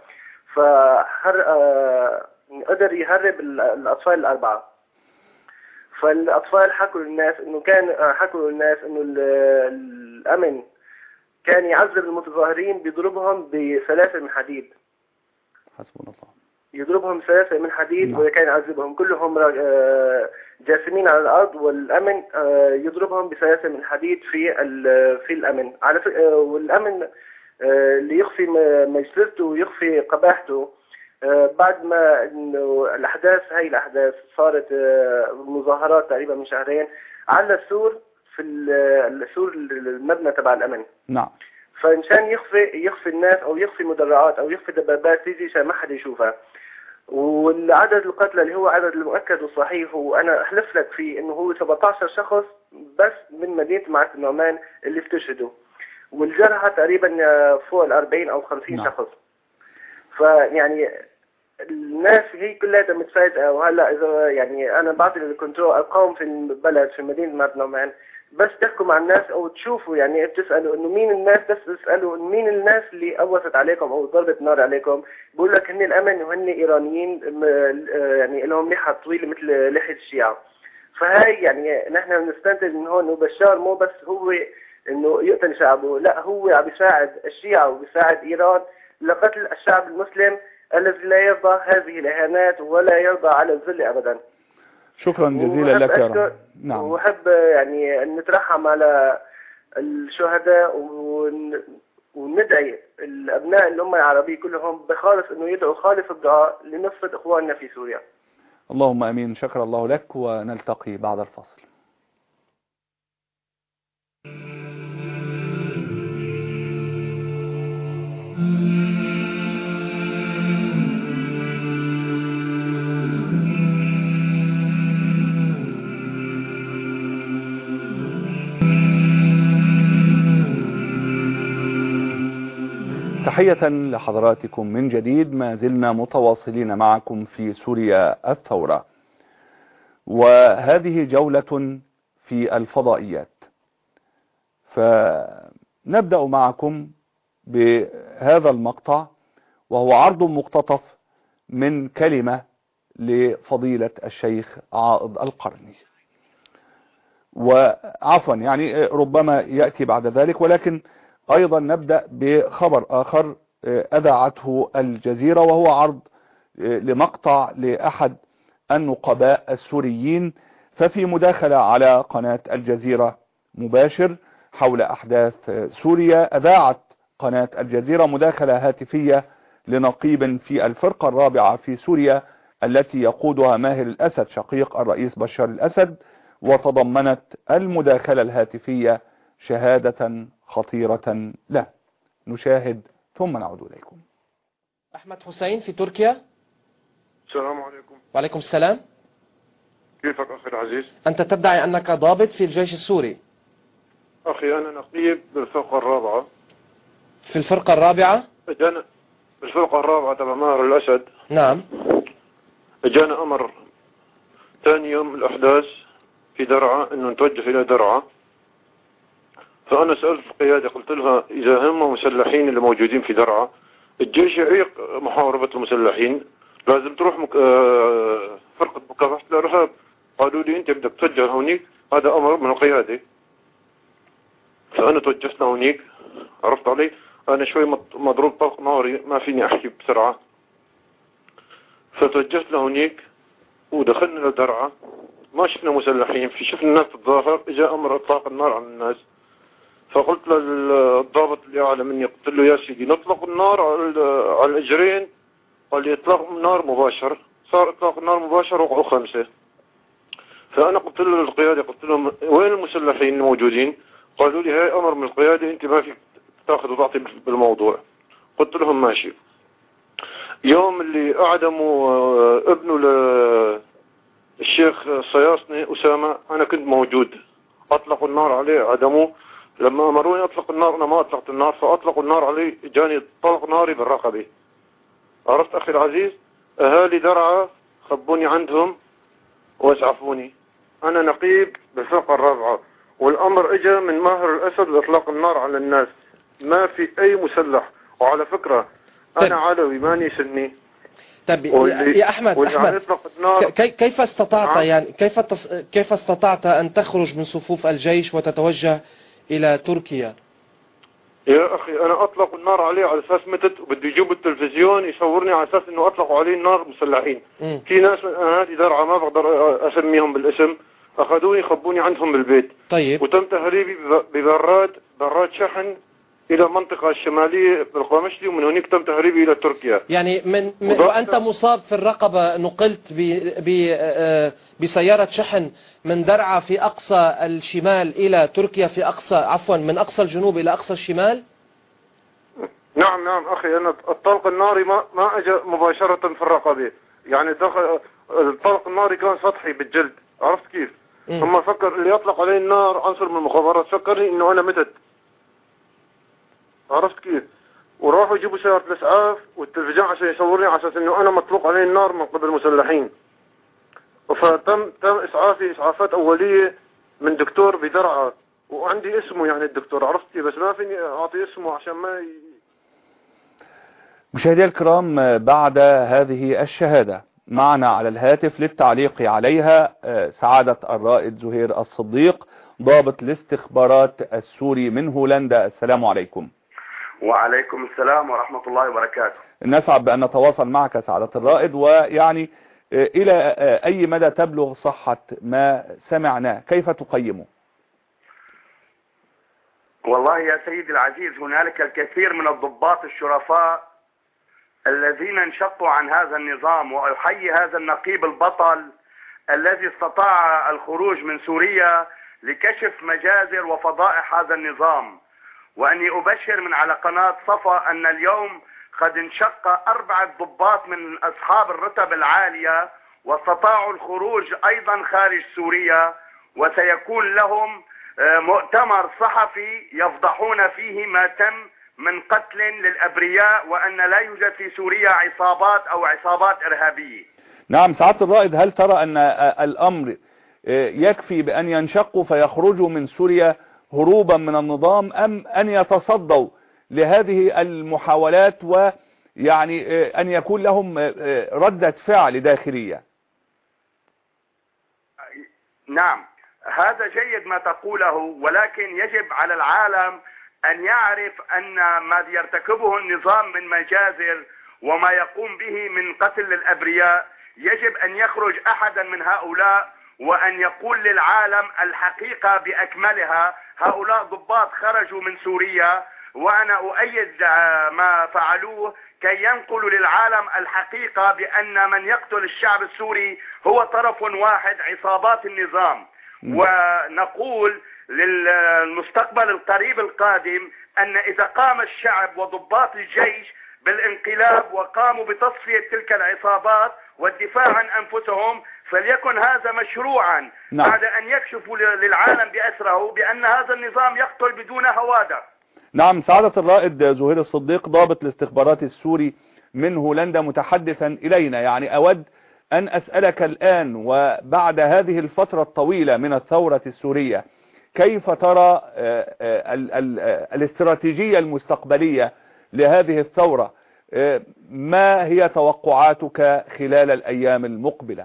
قدر يهرب الأطفال ال4. فالأطفال حكوا للناس إنه الأمن كان يعذب المتظاهرين، بيضربهم بسلاسل من حديد. حسبنا الله. يضربهم سلاسل من حديد. وكان يعذبهم كلهم جاسمين على الأرض، والأمن يضربهم بسلاسل من حديد في الأمن. على والأمن اللي يخفي مجزرته ويخفي قباحته. بعد ما إنه هاي الأحداث صارت مظاهرات تقريبا من شهرين على السور، في السور المبنى تبع الأمن. نعم. فإنشان يخفي الناس أو يخفي مدرعات أو يخفي دبابات تيجي عشان ما حدا يشوفها. والعدد القتلى اللي هو عدد المؤكد والصحيح، وأنا أحلف لك فيه إنه هو 17 شخص بس من مدينة معرة النعمان اللي استشهدوا، والجرحى تقريبا فوق 40 أو 50 شخص. فيعني الناس هي كلها متفاجئة. وهلا إذا يعني أنا بعطي الكنترول أرقام في البلد في مدينة معرة النعمان، بس تحكوا مع الناس أو تشوفوا، يعني بتسألوا إنه مين الناس، بس تسألوا مين الناس اللي قوست عليكم أو ضربت نار عليكم، بقول لك هن الأمن وهن إيرانيين، يعني لهم لحى طويلة مثل لحية الشيعة. فهاي يعني نحن بنستنتج من هون إنه بشار مو بس هو إنه يقتل شعبه، لا هو عم بيساعد الشيعة وبيساعد إيران لقتل الشعب المسلم الذي لا يرضى هذه الإهانات ولا يرضى على الذل أبدا. شكرا جزيلا لك يا رب. نعم. وأحب يعني نترحم على الشهداء وندعي الأبناء الأمة العربية كلهم بخالص إنه يدعوا خالص الدعاء لنصرة إخواننا في سوريا. اللهم أمين. شكر الله لك، ونلتقي بعد الفاصل. تحية لحضراتكم من جديد. ما زلنا متواصلين معكم في سوريا الثورة، وهذه جولة في الفضائيات. فنبدأ معكم بهذا المقطع، وهو عرض مقتطف من كلمة لفضيلة الشيخ عائض القرني، وعفوا يعني ربما يأتي بعد ذلك، ولكن أيضا نبدأ بخبر آخر أذاعته الجزيرة، وهو عرض لمقطع لأحد النقباء السوريين. ففي مداخلة على قناة الجزيرة مباشر حول أحداث سوريا، أذاعت قناة الجزيرة مداخلة هاتفية لنقيب في الفرقة الرابعة في سوريا التي يقودها ماهر الأسد شقيق الرئيس بشار الأسد، وتضمنت المداخلة الهاتفية شهادة خطيرة له. نشاهد ثم نعود إليكم. أحمد حسين في تركيا. السلام عليكم. وعليكم السلام. كيفك أخي العزيز؟ أنت تدعي أنك ضابط في الجيش السوري. أخي أنا نقيب بالفرقة الرابعة. في الفرقة الرابعة؟ اجانا بالفرقة الرابعة تبع ماهر الأسد. نعم. اجانا أمر ثاني يوم الأحداث في درعا إنه نتوجه إلى درعا. فأنا سألت القيادة قلت لها إذا هم مسلحين اللي موجودين في درعا، الجيش يعيق محاربة المسلحين، لازم تروح فرقة مكافحة الإرهاب. قالوا لي أنت بدك تتوجه هونيك، هذا أمر من القيادة. فأنا توجهت لهونيك، عرفت علي؟ أنا شوي مضروب طلق ناري، ما فيني أحكي بسرعة. فتوجهت لهونيك ودخلنا لدرعا، ما شفنا مسلحين، شفنا الناس تتظاهر، إجا أمر إطلاق النار على الناس. فقلت للضابط اللي أعلى مني، قلت له يا سيدي نطلق النار على الإجرين. قال لي إطلاق النار مباشر. صار إطلاق النار مباشر، وقعوا 5. فأنا قلت له للقيادة، قلت لهم وين المسلحين الموجودين؟ قالوا لي هاي أمر من القيادة، أنت ما فيك تاخذ وتعطي بالموضوع. قلت لهم ماشي. يوم اللي أعدموا ابنه للشيخ الصياصني أسامة، أنا كنت موجود. أطلقوا النار عليه، عدموه. لما أمروني أطلق النار أنا ما أطلقت النار، فأطلقوا النار عليه، جاني طلق ناري بالرقبة. عرفت أخي العزيز؟ أهالي درعا خبوني عندهم واسعفوني. أنا نقيب بالفرقة الرابعة، والأمر إجا من ماهر الأسد لإطلاق النار على الناس، ما في أي مسلح. وعلى فكرة أنا علوي ماني سني. طيب يا أحمد، كيف استطعت يعني كيف استطعت أن تخرج من صفوف الجيش وتتوجه إلى تركيا؟ يا أخي أنا أطلق النار عليه على أساس متت، وبدي يجيبوا التلفزيون يصورني على أساس إنه أطلقوا عليه النار مسلحين. في ناس من أهالي درعا ما بقدر أسميهم بالاسم، أخذوني خبوني عندهم بالبيت. طيب. وتم تهريبي ببراد شحن إلى المنطقة الشمالية بالقامشلي، ومن هناك تم تهريبي إلى تركيا. يعني وأنت مصاب في الرقبة نقلت بسيارة شحن من درعا في أقصى الشمال إلى تركيا في أقصى، عفوا من أقصى الجنوب إلى أقصى الشمال؟ نعم أخي، أنا الطلق الناري ما أجى مباشرة في الرقبة، يعني دخل الطلق الناري كان سطحي بالجلد. عرفت كيف؟ هم فكر اللي يطلق عليه النار عنصر من المخابرات، فكرني إنه أنا متت. عرفت كيف؟ وراحوا يجيبوا سيارة الإسعاف والتلفزيون عشان يصورني على أساس إنه أنا مطلوق عليه النار من قبل المسلحين. فتم إسعافي إسعافات أولية من دكتور بدرعا، وعندي اسمه يعني الدكتور، عرفت كيف؟ بس ما فيني أعطي اسمه عشان ما مشاهدي الكرام، بعد هذه الشهادة معنا على الهاتف للتعليق عليها سعادة الرائد زهير الصديق، ضابط الاستخبارات السوري من هولندا. السلام عليكم. وعليكم السلام ورحمة الله وبركاته. نسعد بأن نتواصل معك سعادة الرائد، ويعني إلى أي مدى تبلغ صحة ما سمعناه؟ كيف تقيمه؟ والله يا سيدي العزيز، هنالك الكثير من الضباط الشرفاء الذين انشقوا عن هذا النظام، وأحيي هذا النقيب البطل الذي استطاع الخروج من سوريا لكشف مجازر وفضائح هذا النظام. وأني أبشر من على قناة صفا أن اليوم قد انشق 4 ضباط من أصحاب الرتب العالية واستطاعوا الخروج أيضا خارج سوريا، وسيكون لهم مؤتمر صحفي يفضحون فيه ما تم من قتل للأبرياء، وأن لا يوجد في سوريا عصابات أو عصابات إرهابية. نعم سعادة الرائد، هل ترى أن الأمر يكفي بأن ينشقوا فيخرجوا من سوريا هروبا من النظام، أم أن يتصدوا لهذه المحاولات ويعني أن يكون لهم ردة فعل داخلية؟ نعم هذا جيد ما تقوله، ولكن يجب على العالم أن يعرف أن ما يرتكبه النظام من مجازر وما يقوم به من قتل للأبرياء، يجب أن يخرج أحدا من هؤلاء وأن يقول للعالم الحقيقة بأكملها. هؤلاء ضباط خرجوا من سوريا، وأنا أؤيد ما فعلوه كي ينقلوا للعالم الحقيقة بأن من يقتل الشعب السوري هو طرف واحد، عصابات النظام. ونقول للمستقبل القريب القادم أن إذا قام الشعب وضباط الجيش بالانقلاب وقاموا بتصفية تلك العصابات والدفاع عن أنفسهم، فليكن هذا مشروعا بعد أن يكشفوا للعالم بأسره بأن هذا النظام يقتل بدون هوادة. نعم سعادة الرائد زهير الصديق، ضابط الاستخبارات السوري من هولندا، متحدثا إلينا، يعني أود أن أسألك الآن وبعد هذه الفترة الطويلة من الثورة السورية، كيف ترى الاستراتيجية المستقبلية لهذه الثورة؟ ما هي توقعاتك خلال الأيام المقبلة؟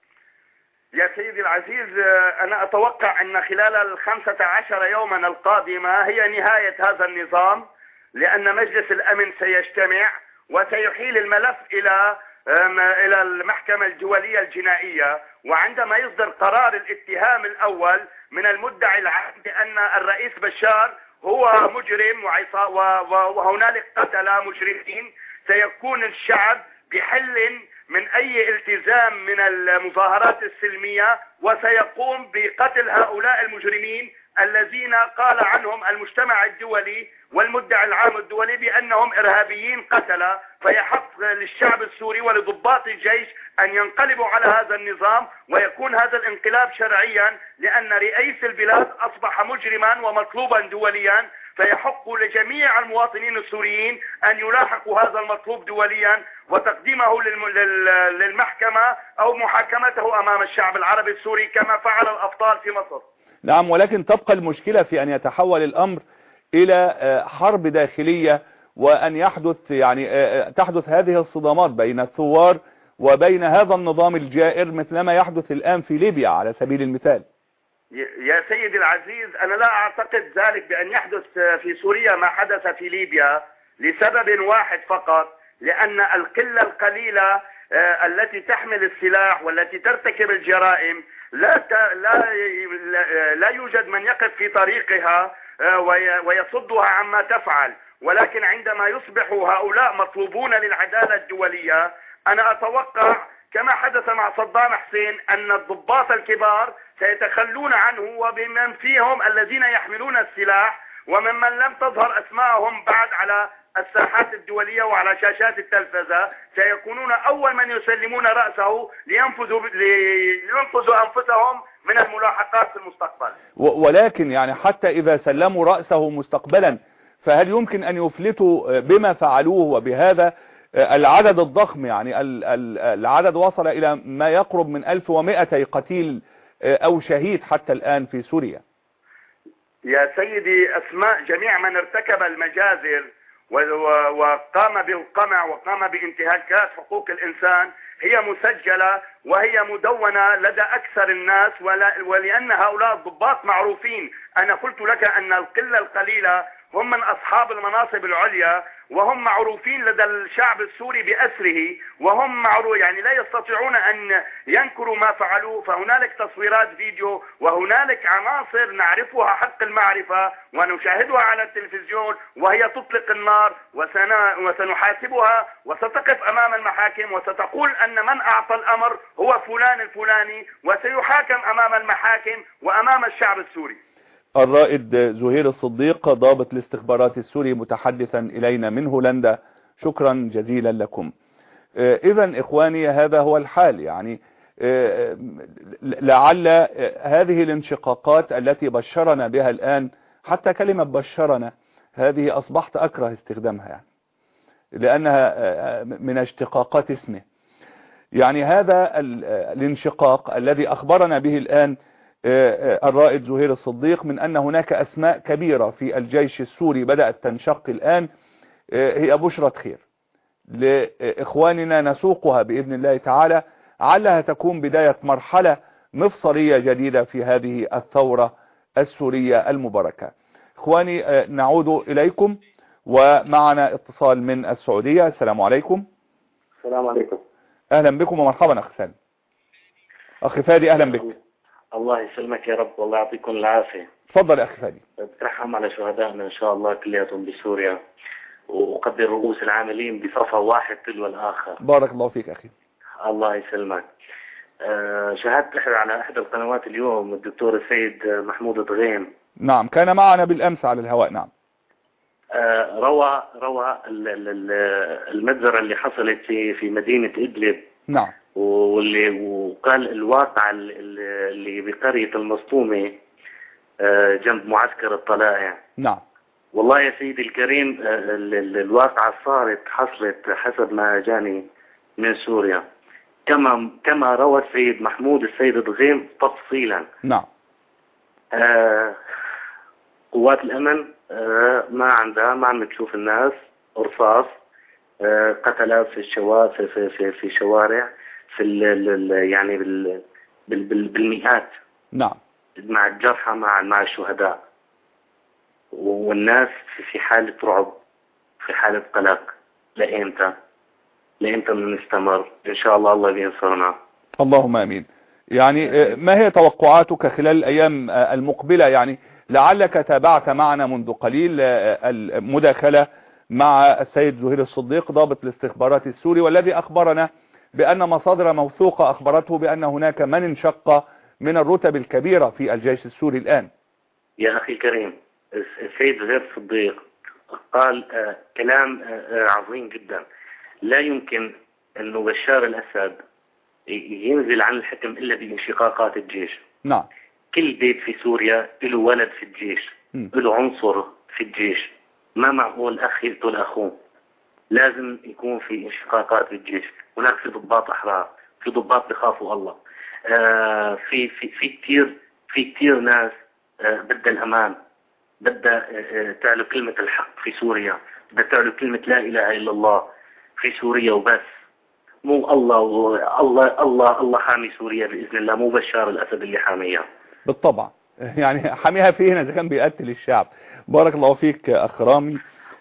يا سيدي العزيز، أنا أتوقع أن خلال 15 يوما القادمة هي نهاية هذا النظام، لأن مجلس الأمن سيجتمع وسيحيل الملف إلى المحكمة الدولية الجنائية، وعندما يصدر قرار الاتهام الأول من المدعي العام بأن الرئيس بشار هو مجرم وهنالك قتلة مجرمين، سيكون الشعب بحل من أي التزام من المظاهرات السلمية، وسيقوم بقتل هؤلاء المجرمين الذين قال عنهم المجتمع الدولي والمدعي العام الدولي بأنهم إرهابيين قتلة. فيحق للشعب السوري ولضباط الجيش أن ينقلبوا على هذا النظام ويكون هذا الانقلاب شرعيا، لأن رئيس البلاد أصبح مجرما ومطلوبا دوليا، فيحق لجميع المواطنين السوريين أن يلاحقوا هذا المطلوب دوليا وتقديمه للمحكمة أو محاكمته أمام الشعب العربي السوري كما فعل الأبطال في مصر. نعم، ولكن تبقى المشكلة في أن يتحول الأمر إلى حرب داخلية، وأن تحدث هذه الصدامات بين الثوار وبين هذا النظام الجائر مثلما يحدث الآن في ليبيا على سبيل المثال. يا سيدي العزيز، أنا لا أعتقد ذلك بأن يحدث في سوريا ما حدث في ليبيا، لسبب واحد فقط، لأن القلة القليلة التي تحمل السلاح والتي ترتكب الجرائم لا يوجد من يقف في طريقها ويصدها عما تفعل. ولكن عندما يصبح هؤلاء مطلوبون للعدالة الدولية، أنا أتوقع كما حدث مع صدام حسين أن الضباط الكبار سيتخلون عنه، وبمن فيهم الذين يحملون السلاح وممن لم تظهر أسماءهم بعد على الساحات الدولية وعلى شاشات التلفزة سيكونون أول من يسلمون رأسه لينفذوا أنفسهم من الملاحقات في المستقبل. ولكن حتى إذا سلموا رأسه مستقبلا، فهل يمكن أن يفلتوا بما فعلوه وبهذا العدد الضخم؟ العدد وصل إلى ما يقرب من 1200 قتيل أو شهيد حتى الآن في سوريا. يا سيدي، أسماء جميع من ارتكب المجازر وقام بالقمع وقام بانتهاكات حقوق الإنسان هي مسجلة وهي مدونة لدى أكثر الناس، ولأن هؤلاء الضباط معروفين. أنا قلت لك أن القلة القليلة هم من أصحاب المناصب العليا، وهم معروفين لدى الشعب السوري بأسره، وهم لا يستطيعون أن ينكروا ما فعلوه. فهنالك تصويرات فيديو وهنالك عناصر نعرفها حق المعرفة ونشاهدها على التلفزيون وهي تطلق النار، وسنحاسبها وستقف أمام المحاكم وستقول أن من أعطى الأمر هو فلان الفلاني، وسيحاكم أمام المحاكم وأمام الشعب السوري. الرائد زهير الصديق، ضابط الاستخبارات السوري، متحدثا إلينا من هولندا، شكرا جزيلا لكم. إذن إخواني، هذا هو الحال. لعل هذه الانشقاقات التي بشرنا بها الآن، حتى كلمة بشرنا هذه أصبحت أكره استخدامها يعني، لأنها من اشتقاقات اسمه. يعني هذا الانشقاق الذي أخبرنا به الآن الرائد زهير الصديق من أن هناك أسماء كبيرة في الجيش السوري بدأت تنشق الآن، هي بشرة خير لإخواننا نسوقها بإذن الله تعالى، علها تكون بداية مرحلة مفصلية جديدة في هذه الثورة السورية المباركة. إخواني نعود إليكم ومعنا اتصال من السعودية. السلام عليكم. السلام عليكم. أهلا بكم ومرحبا أخ سالم. أخي فادي أهلا بك. الله يسلمك يا رب، والله يعطيكم العافية. تفضل يا أخي فادي. بترحم على شهدائنا إن شاء الله كلياتهم بسوريا، وقدر رؤوس العاملين بصفا واحد تلو الآخر. بارك الله فيك أخي. الله يسلمك. شاهدت على إحدى القنوات اليوم الدكتور السيد محمود ضغيم. نعم كان معنا بالأمس على الهواء. نعم. روى المجزرة اللي حصلت في مدينة إدلب. نعم. وقال الواقع اللي بقرية المسطومة جنب معسكر الطلائع. نعم. والله يا سيدي الكريم الواقعة حصلت حسب ما جاني من سوريا كما روى السيد محمود السيد ضغيم تفصيلا. نعم. قوات الأمن ما عم تشوف الناس، رصاص، قتلات في في شوارع يعني بالمئات. نعم. مع الجرحى مع الشهداء، والناس في حالة رعب، في حالة قلق. لإمتى نستمر؟ إن شاء الله بينصرنا. اللهم آمين. يعني ما هي توقعاتك خلال الأيام المقبلة؟ يعني لعلك تابعت معنا منذ قليل المداخلة مع السيد زهير الصديق ضابط الاستخبارات السوري، والذي أخبرنا بأن مصادر موثوقة أخبرته بأن هناك من انشق من الرتب الكبيرة في الجيش السوري الآن. يا أخي الكريم، السيد زهير الصديق قال كلام عظيم جدا. لا يمكن أنه بشار الأسد ينزل عن الحكم إلا بانشقاقات الجيش. نعم. كل بيت في سوريا له ولد في الجيش، له عنصر في الجيش. ما معقول أخ يقتل أخوه. لازم يكون في انشقاقات في الجيش. هناك في ضباط أحرار، في ضباط بخافوا الله، في كتير ناس بدها الأمان، بدها تعلو كلمة الحق في سوريا، بدها تعلو كلمة لا إله إلا الله في سوريا وبس. مو الله حامي سوريا بإذن الله، مو بشار الأسد اللي حاميها. بالطبع يعني حاميها فينا إذا كان بيقتل الشعب. بارك الله فيك أخ رامي.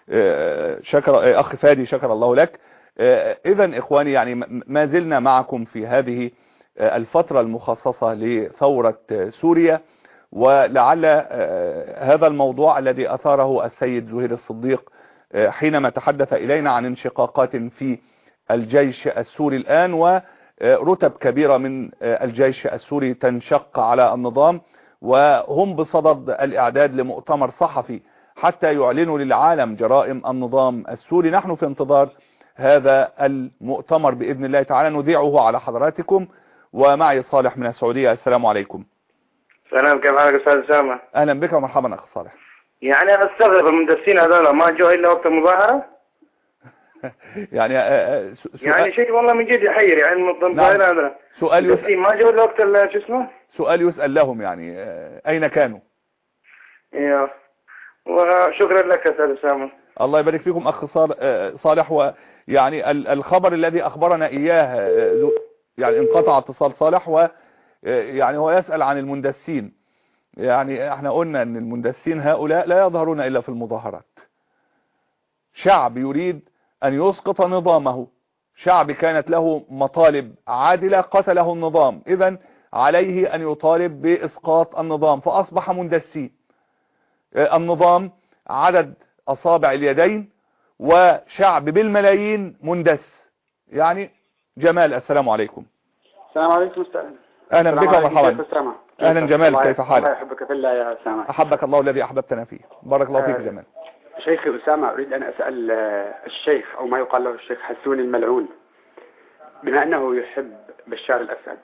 أخ فادي شكر الله لك. إذن إخواني يعني ما زلنا معكم في هذه الفترة المخصصة لثورة سوريا، ولعل هذا الموضوع الذي أثاره السيد زهير الصديق حينما تحدث إلينا عن انشقاقات في الجيش السوري الآن، ورتب كبيرة من الجيش السوري تنشق على النظام، وهم بصدد الإعداد لمؤتمر صحفي حتى يعلنوا للعالم جرائم النظام السوري. نحن في انتظار هذا المؤتمر بإذن الله تعالى، نذيعه على حضراتكم. ومعي صالح من السعودية. السلام عليكم. سلام، كيف حالك أستاذ أسامة؟ أهلا بك ومرحبا أخ صالح. يعني أنا أستغرب المندسين هذول ما جو إلا وقت المظاهرة. يعني يعني شيء والله من جد يحير. يعني المظاهرة هذول سؤال يسأل، ما جو إلا وقت شو اسمه؟ سؤال يسأل لهم يعني أين كانوا؟ إيه، وشكرا لك أستاذ أسامة. الله يبارك فيكم أخ صالح. ويعني الخبر الذي أخبرنا إياه يعني انقطع اتصال صالح، ويعني هو يسأل عن المندسين. يعني احنا قلنا ان المندسين هؤلاء لا يظهرون إلا في المظاهرات. شعب يريد أن يسقط نظامه، شعب كانت له مطالب عادلة قتله النظام، إذن عليه أن يطالب بإسقاط النظام، فأصبح مندسين. النظام عدد أصابع اليدين وشعب بالملايين مندس. يعني جمال السلام عليكم. السلام عليكم أستاذ. أهلا بك ومرحبا. أهلا جمال، كيف حالك؟ الله يحبك في الله يا أسامة. أحبك الله الذي أحببتنا فيه. بارك الله فيك جمال. شيخي أسامة، أريد أن أسأل الشيخ أو ما يقال له الشيخ حسون الملعون، بما أنه يحب بشار الأسد،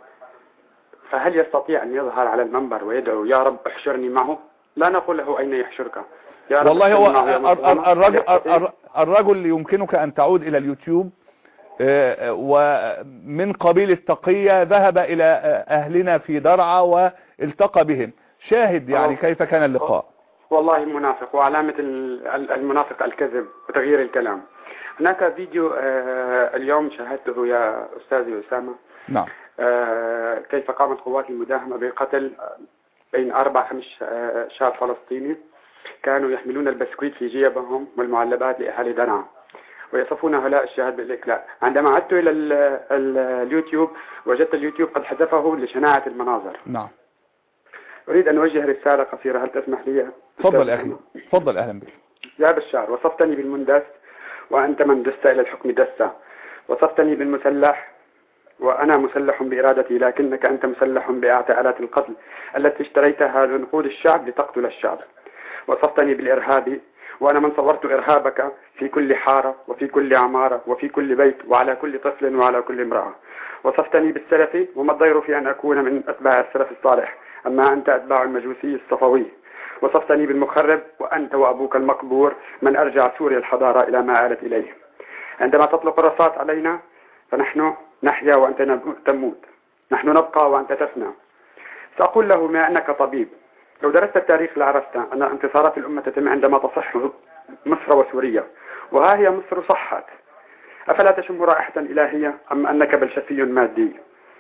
فهل يستطيع أن يظهر على المنبر ويدعو يا رب احشرني معه؟ لا نقول له أين يحشرك، والله هو الرجل يمكنك أن تعود إلى اليوتيوب، ومن قبيل التقية ذهب إلى أهلنا في درعا والتقى بهم. شاهد يعني كيف كان اللقاء. والله منافق، وعلامة المنافق الكذب وتغيير الكلام. هناك فيديو اليوم شاهدته يا أستاذي أسامة. نعم. كيف قامت قوات المداهمة بقتل بين 4-5 شاب فلسطيني كانوا يحملون البسكويت في جيبهم والمعلبات لأهالي درعا، ويصفون هؤلاء الشهاد بالإكلاء. عندما عدت إلى اليوتيوب وجدت اليوتيوب قد حذفه لشناعة المناظر. نعم. أريد أن أوجه رسالة قصيرة، هل تسمح لي؟ تفضل أخي، تفضل. أهلا بك. يا بشار، وصفتني بالمندس وأنت من دست إلى الحكم دسة، وصفتني بالمسلح وأنا مسلح بإرادتي، لكنك أنت مسلح بإعطاء آلات القتل التي اشتريتها لنقود الشعب لتقتل الشعب. وصفتني بالإرهابي وأنا من صورت إرهابك في كل حارة وفي كل عمارة وفي كل بيت وعلى كل طفل وعلى كل امرأة. وصفتني بالسلفي، وما الضير في أن أكون من أتباع السلف الصالح، أما أنت أتباع المجوسي الصفوي. وصفتني بالمخرب، وأنت وأبوك المقبور من أرجع سوريا الحضارة إلى ما آلت إليه. عندما تطلق الرصاص علينا فنحن نحيا وأنت تموت، نحن نبقى وأنت تفنى. سأقول له ما أنك طبيب، لو درست التاريخ لعرفت أن انتصارات الأمة تتم عندما تصح مصر وسوريا، وها هي مصر صحت. أفلا تشم رائحة إلهية أم أنك بلشفي مادي؟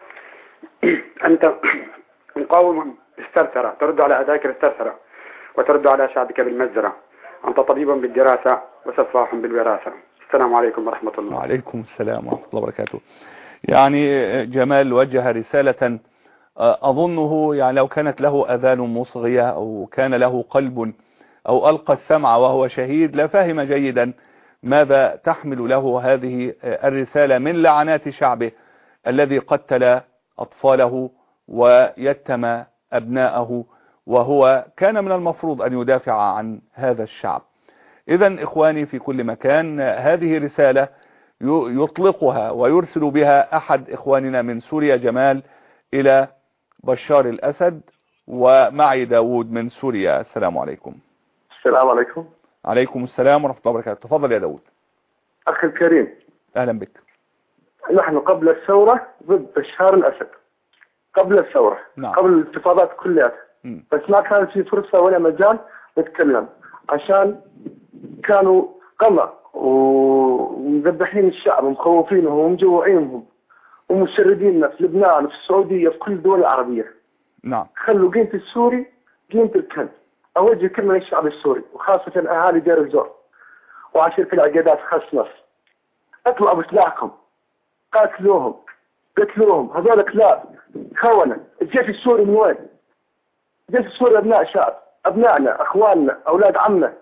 أنت مقاوم استرسرة، ترد على أذاكر استرسرة وترد على شعبك بالمزرة. أنت طبيب بالدراسة وسفاح بالوراثة. السلام عليكم ورحمة الله. وعليكم السلام ورحمة الله وبركاته. يعني جمال وجه رسالة أظنه يعني لو كانت له أذان مصغية أو كان له قلب أو ألقى السمع وهو شهيد لفهم جيدا ماذا تحمل له هذه الرسالة من لعنات شعبه الذي قتل أطفاله ويتم أبناءه، وهو كان من المفروض أن يدافع عن هذا الشعب. إذن إخواني في كل مكان، هذه رسالة يطلقها ويرسل بها أحد إخواننا من سوريا جمال إلى بشار الأسد، ومعي داود من سوريا. السلام عليكم. السلام عليكم. عليكم السلام ورحمة الله وبركاته. تفضل يا داود. أخي الكريم، أهلا بك. نحن قبل الثورة ضد بشار الأسد، قبل الثورة. نعم. قبل الانتفاضات كلها، بس ما كان في فرصة ولا مجال نتكلم، عشان كانوا قمع ومذبحين الشعب ومخوفينهم ومجوعينهم ومشرديننا في لبنان وفي السعودية في كل الدول العربية. نعم. خلوا قيمة السوري قيمة الكلب. أوجه كلمة للشعب السوري وخاصة أهالي دير الزور وعشيرة العقيدات خاص نصر، اطلعوا بسلاحكم، قاتلوهم، قتلوهم، هذول كلاب خونة. الجيش السوري من وين؟ الجيش السوري أبناء شعب، أبنائنا، أخواننا، أولاد عمنا.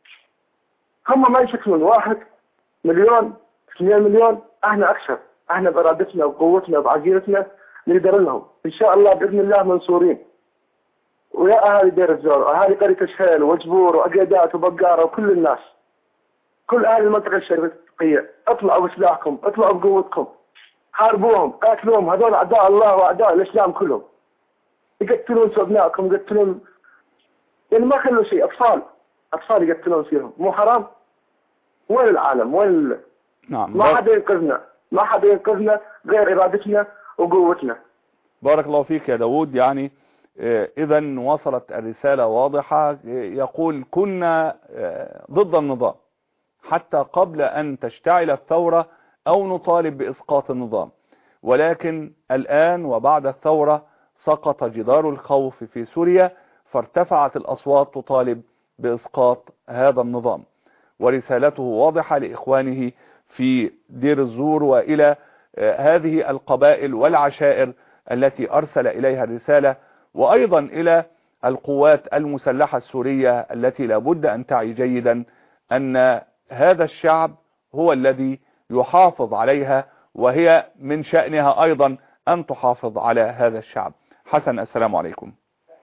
هم ما يشكلون 1 مليون 2 مليون، احنا أكثر، احنا بإرادتنا وقوتنا وبعقيدتنا نقدر لهم إن شاء الله بإذن الله منصورين. ويا أهالي دير الزور وأهالي قرية الشهيل وجبور وعقيدات وبقارة وكل الناس، كل أهل المنطقة الشرقية، اطلعوا بسلاحكم، اطلعوا بقوتكم، حاربوهم، قاتلوهم. هذول أعداء الله وأعداء الإسلام كلهم. يقتلون أبنائكم، يقتلون، يعني ما خلوا شيء. أطفال يقتلون فيهم، مو حرام؟ وين العالم؟ وين نعم. ما حدا ينقذنا، ما حدا ينقذنا غير إرادتنا وقوتنا. بارك الله فيك يا داود. يعني إذن وصلت الرسالة واضحة. يقول كنا ضد النظام حتى قبل أن تشتعل الثورة أو نطالب بإسقاط النظام، ولكن الآن وبعد الثورة سقط جدار الخوف في سوريا، فارتفعت الأصوات تطالب بإسقاط هذا النظام. ورسالته واضحة لإخوانه في دير الزور وإلى هذه القبائل والعشائر التي أرسل إليها الرسالة، وأيضا إلى القوات المسلحة السورية التي لابد أن تعي جيدا أن هذا الشعب هو الذي يحافظ عليها، وهي من شأنها أيضا أن تحافظ على هذا الشعب. حسن، السلام عليكم.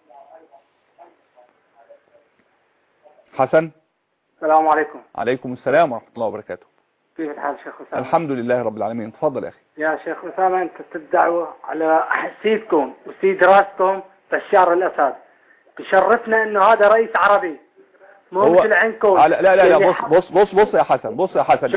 حسن. السلام عليكم. عليكم السلام ورحمة الله وبركاته. كيف الحال شيخ أسامة؟ الحمد لله رب العالمين. تفضل يا أخي. يا شيخ أسامة، أنت تدعوا على سيدكم وسيد راسكم بشار الأسد. بشرفنا أنه هذا رئيس عربي، مو مثل عنكم. لا لا لا بص يا حسن، بص يا حسن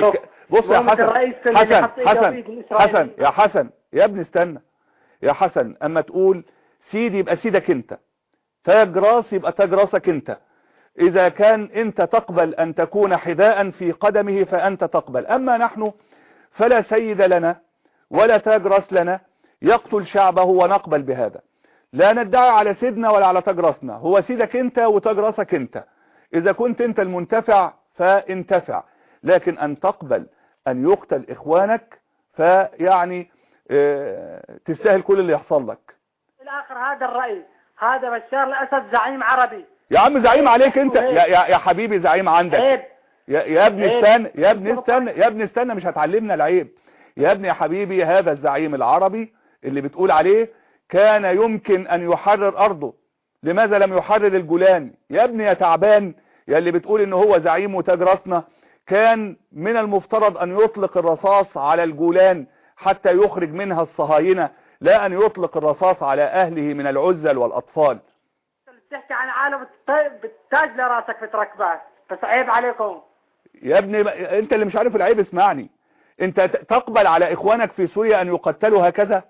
يا حسن يا ابني استنى يا حسن. اما تقول سيدي يبقى سيدك انت، تاج راس يبقى تاج راسك انت. اذا كان انت تقبل ان تكون حذاء في قدمه فانت تقبل، اما نحن فلا سيد لنا ولا تاج راس لنا يقتل شعبه ونقبل بهذا. لا ندعي على سيدنا ولا على تاج راسنا، هو سيدك انت وتاج راسك انت. اذا كنت انت المنتفع فانتفع، لكن ان تقبل ان يقتل اخوانك فيعني تستاهل كل اللي يحصل لك. في الاخر هذا الرئيس، هذا بشار الاسد زعيم عربي يا عم. زعيم عليك انت يا حبيبي، زعيم عندك. عيب. يا ابني استنى يا ابني استنى مش هتعلمنا العيب يا ابني. يا حبيبي هذا الزعيم العربي اللي بتقول عليه كان يمكن ان يحرر ارضه، لماذا لم يحرر الجولان؟ يا ابني يا تعبان يا اللي بتقول ان هو زعيم وتاج راسنا، كان من المفترض ان يطلق الرصاص على الجولان حتى يخرج منها الصهاينة، لا ان يطلق الرصاص على اهله من العزل والاطفال. بتحكي عن عالم بالتاج لراسك في تركبات، بس عيب عليكم يا ابني. انت اللي مش عارف العيب، اسمعني. انت تقبل على اخوانك في سوريا ان يقتلوا هكذا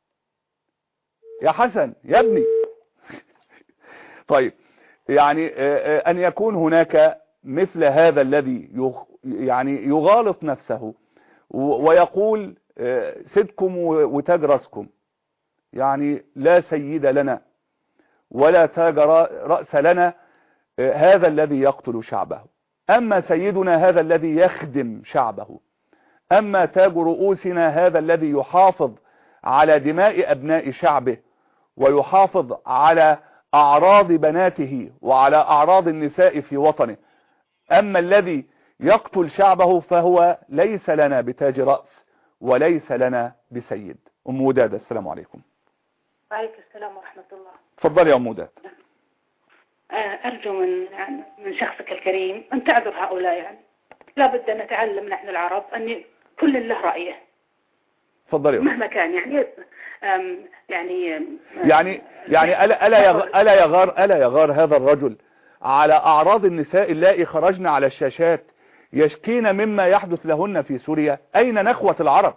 يا حسن يا ابني؟ طيب يعني ان يكون هناك مثل هذا الذي يعني يغالط نفسه ويقول سيدكم وتاج راسكم، يعني لا سيد لنا ولا تاج رأس لنا هذا الذي يقتل شعبه، أما سيدنا هذا الذي يخدم شعبه، أما تاج رؤوسنا هذا الذي يحافظ على دماء أبناء شعبه ويحافظ على أعراض بناته وعلى أعراض النساء في وطنه. أما الذي يقتل شعبه فهو ليس لنا بتاج رأس وليس لنا بسيد. أم وداد السلام عليكم. وعليكم السلام ورحمة الله. تفضل يا أم وداد. أرجو من شخصك الكريم أن تعذر هؤلاء، يعني لا بد أن نتعلم نحن العرب أن كل له رأيه. تفضل مهما كان يعني ألا يغار هذا الرجل على أعراض النساء اللائي خرجن على الشاشات يشكين مما يحدث لهن في سوريا؟ أين نخوة العرب؟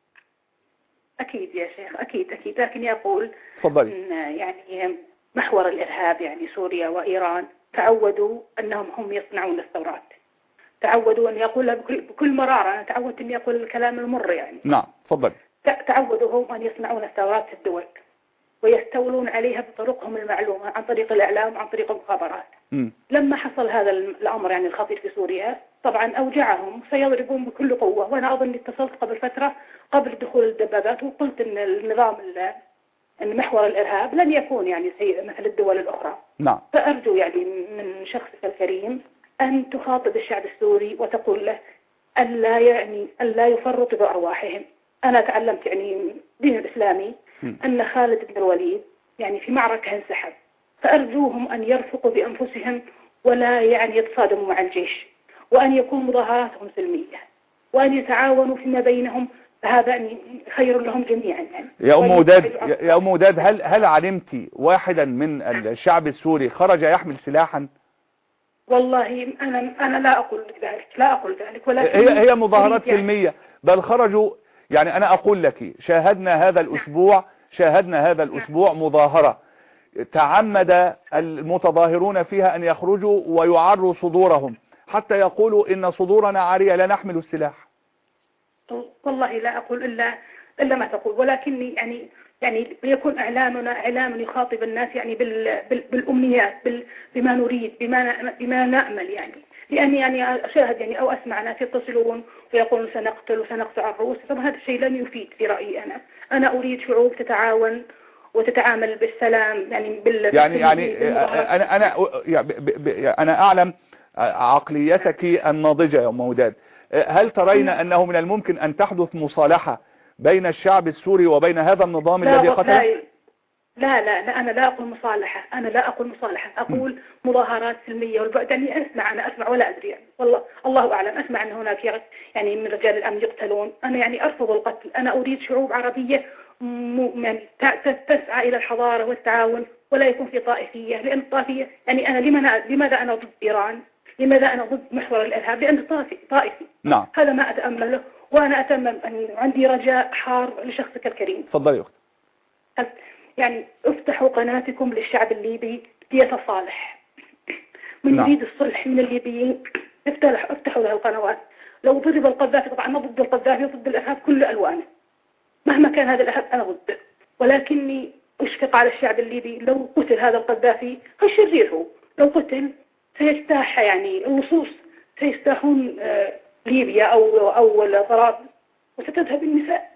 أكيد يا شيخ، أكيد، لكن يقول يعني محور الإرهاب يعني سوريا وإيران تعودوا أنهم هم يصنعون الثورات، تعودوا أن يقول بكل مرارة. أنا تعودت أن يقول الكلام المر يعني. نعم تفضل. تعودوا هم أن يصنعون الثورات في الدول ويستولون عليها بطرقهم المعلومة عن طريق الإعلام وعن طريق المخابرات. لما حصل هذا الأمر يعني الخطير في سوريا طبعا أوجعهم، سيضربون بكل قوة. وأنا أظن اتصلت قبل فترة قبل دخول الدبابات وقلت أن النظام أن محور الإرهاب لن يكون يعني سيء مثل الدول الأخرى. نعم. فأرجو يعني من شخصك الكريم أن تخاطب الشعب السوري وتقول له ألا يفرط بأرواحهم. أنا تعلمت يعني دين الإسلامي أن خالد بن الوليد يعني في معركة انسحب، فأرجوهم أن يرفقوا بأنفسهم ولا يعني يتصادموا مع الجيش، وأن يكون مظاهراتهم سلمية، وأن يتعاونوا فيما بينهم، فهذا يعني خير لهم جميعا يعني. يا أم وداد هل علمتي واحدا من الشعب السوري خرج يحمل سلاحا؟ والله أنا لا أقول ذلك ولكن هي مظاهرات سلمية، بل خرجوا. يعني أنا أقول لك شاهدنا هذا الأسبوع مظاهرة تعمد المتظاهرون فيها أن يخرجوا ويعروا صدورهم حتى يقولوا إن صدورنا عارية لا نحمل السلاح. والله لا أقول إلا ما تقول، ولكن يعني يكون إعلامنا إعلام يخاطب الناس يعني بالأمنيات، بما نريد، بما نأمل يعني. لأني يعني أشاهد يعني أو أسمع ناس يتصلون ويقولون سنقتل وسنقطع الرؤوس. طبعا هذا الشيء لن يفيد في رأيي. أنا أريد شعوب تتعاون وتتعامل بالسلام يعني أنا أعلم عقليتك الناضجة يا أم وداد. هل ترين أنه من الممكن أن تحدث مصالحة بين الشعب السوري وبين هذا النظام الذي قتله؟ لا أنا لا أقول مصالحة، أقول مظاهرات سلمية. والبعد يعني أنا أسمع ولا أدري يعني. والله الله أعلم، أسمع أن هناك يعني من رجال الأمن يقتلون. أنا يعني أرفض القتل. أنا أريد شعوب عربية يعني تسعى إلى الحضارة والتعاون ولا يكون في طائفية، لأن الطائفية يعني أنا لماذا أنا ضد إيران؟ لماذا أنا ضد محور الإرهاب؟ لأنه طائفي. نعم. هذا ما أتأمله، وأنا أتمم أن عندي رجاء حار لشخصك الكريم. تفضلي يا أختي. يعني افتحوا قناتكم للشعب الليبي ليتصالح. من نعم. يريد الصلح من الليبيين افتحوا له القنوات. لو ضرب القذافي، طبعا ما ضد القذافي، ضد الإرهاب كل ألوانه، مهما كان هذا الإرهاب أنا ضده، ولكني أشفق على الشعب الليبي. لو قتل هذا القذافي شرير هو، لو قتل سيجتاح يعني اللصوص سيجتاحون ليبيا أو طرابلس، وستذهب النساء.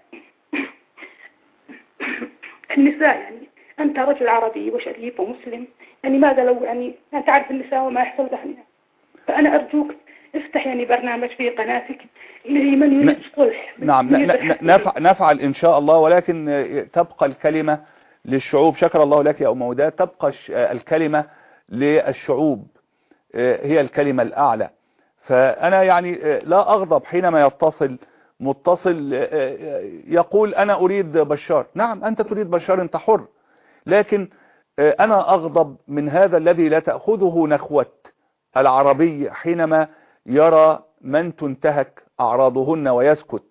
النساء يعني أنت رجل عربي وشريف ومسلم، يعني ماذا لو يعني أنت تعرف النساء وما يحصل لهن؟ فأنا أرجوك افتح يعني برنامج في قناتك لمن يريد الصلح. نعم، نفعل إن شاء الله، ولكن تبقى الكلمة للشعوب. شكر الله لك يا أم وداد. تبقى الكلمة للشعوب، هي الكلمة الأعلى. فأنا يعني لا أغضب حينما متصل يقول أنا أريد بشار. نعم، أنت تريد بشار، أنت حر، لكن أنا أغضب من هذا الذي لا تأخذه نخوة العربي حينما يرى من تنتهك أعراضهن ويسكت،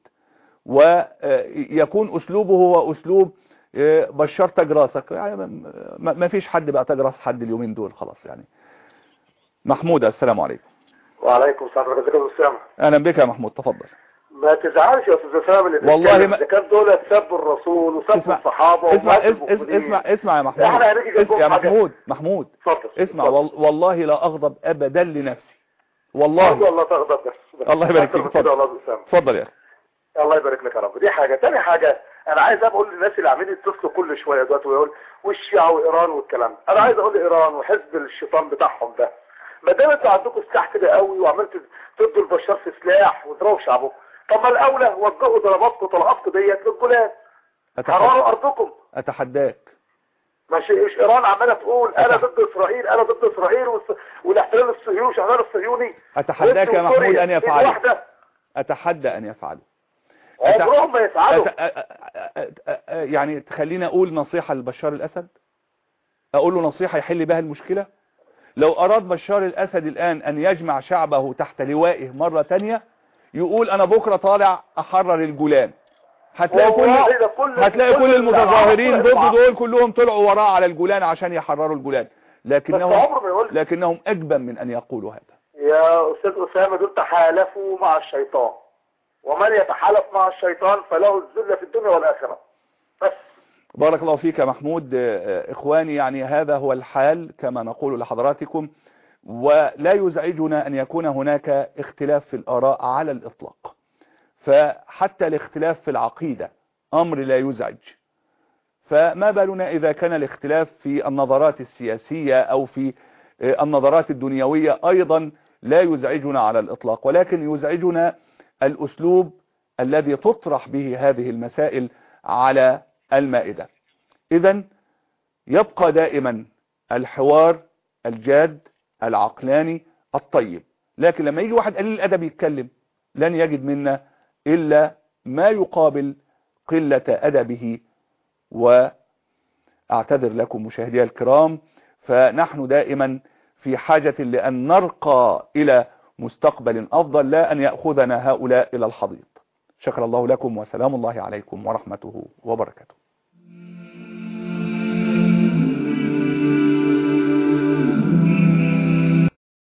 ويكون أسلوبه هو أسلوب بشار تاج راسك. يعني ما فيش حد بقى تاج راس حد اليومين دول، خلاص يعني. محمود، السلام عليكم. وعليكم السلام ورحمة الله وبركاته. أهلا بك يا محمود، تفضل. ما تزعلش يا استاذ اسامه اللي والله ما كان دول سبوا الرسول وسبوا الصحابه. اسمع يا محمود. محمود اسمع، والله لا اغضب ابدا لنفسي، والله تغضب بس. الله يبارك فيك. اتفضل يا اخي. الله يبارك لك يا رب. دي حاجه. تاني حاجه انا عايز اقول للناس اللي عاملين يتصلوا كل شويه دلوقتي ويقول والشيعه وايران والكلام ده، انا عايز اقول لايران وحزب الشيطان بتاعهم ده، ما دام انتوا عندكم سلاح كده قوي وعملتوا تدوا البشار في سلاح وتضربوا شعبكم، طب ما الاولى وجهوا ضرباتكم وطلقاتكم ديت للجولان، حرروا ارضكم. اتحداك. مش ايران عماله تقول انا ضد اسرائيل، انا ضد اسرائيل والاحتلال الصهيوني والشغال الصهيوني. اتحداك يا محمود ان يفعلوا. اتحدى ان يفعلوا. عمرهم ما يفعلوا. يعني تخليني اقول نصيحه لبشار الاسد، اقول له نصيحه يحل بها المشكله. لو اراد بشار الاسد الان ان يجمع شعبه تحت لوائه مره ثانيه، يقول انا بكره طالع احرر الجولان، هتلاقي كل المتظاهرين ضد دول كلهم طلعوا وراه على الجولان عشان يحرروا الجولان، لكنهم اجبن من ان يقولوا هذا. يا استاذ اسامه دول تحالفوا مع الشيطان، ومن يتحالف مع الشيطان فله الذل في الدنيا والاخره. بس بارك الله فيك يا محمود. اخواني، يعني هذا هو الحال كما نقول لحضراتكم، ولا يزعجنا ان يكون هناك اختلاف في الاراء على الاطلاق، فحتى الاختلاف في العقيدة امر لا يزعج، فما بالنا اذا كان الاختلاف في النظرات السياسية او في النظرات الدنيوية ايضا لا يزعجنا على الاطلاق، ولكن يزعجنا الاسلوب الذي تطرح به هذه المسائل على المائدة. اذن يبقى دائما الحوار الجاد العقلاني الطيب، لكن لما يجي واحد قليل الادب يتكلم لن يجد منا الا ما يقابل قلة ادبه. واعتذر لكم مشاهدي الكرام، فنحن دائما في حاجة لأن نرقى إلى مستقبل أفضل، لا أن يأخذنا هؤلاء إلى الحضيض. شكر الله لكم، وسلام الله عليكم ورحمته وبركاته.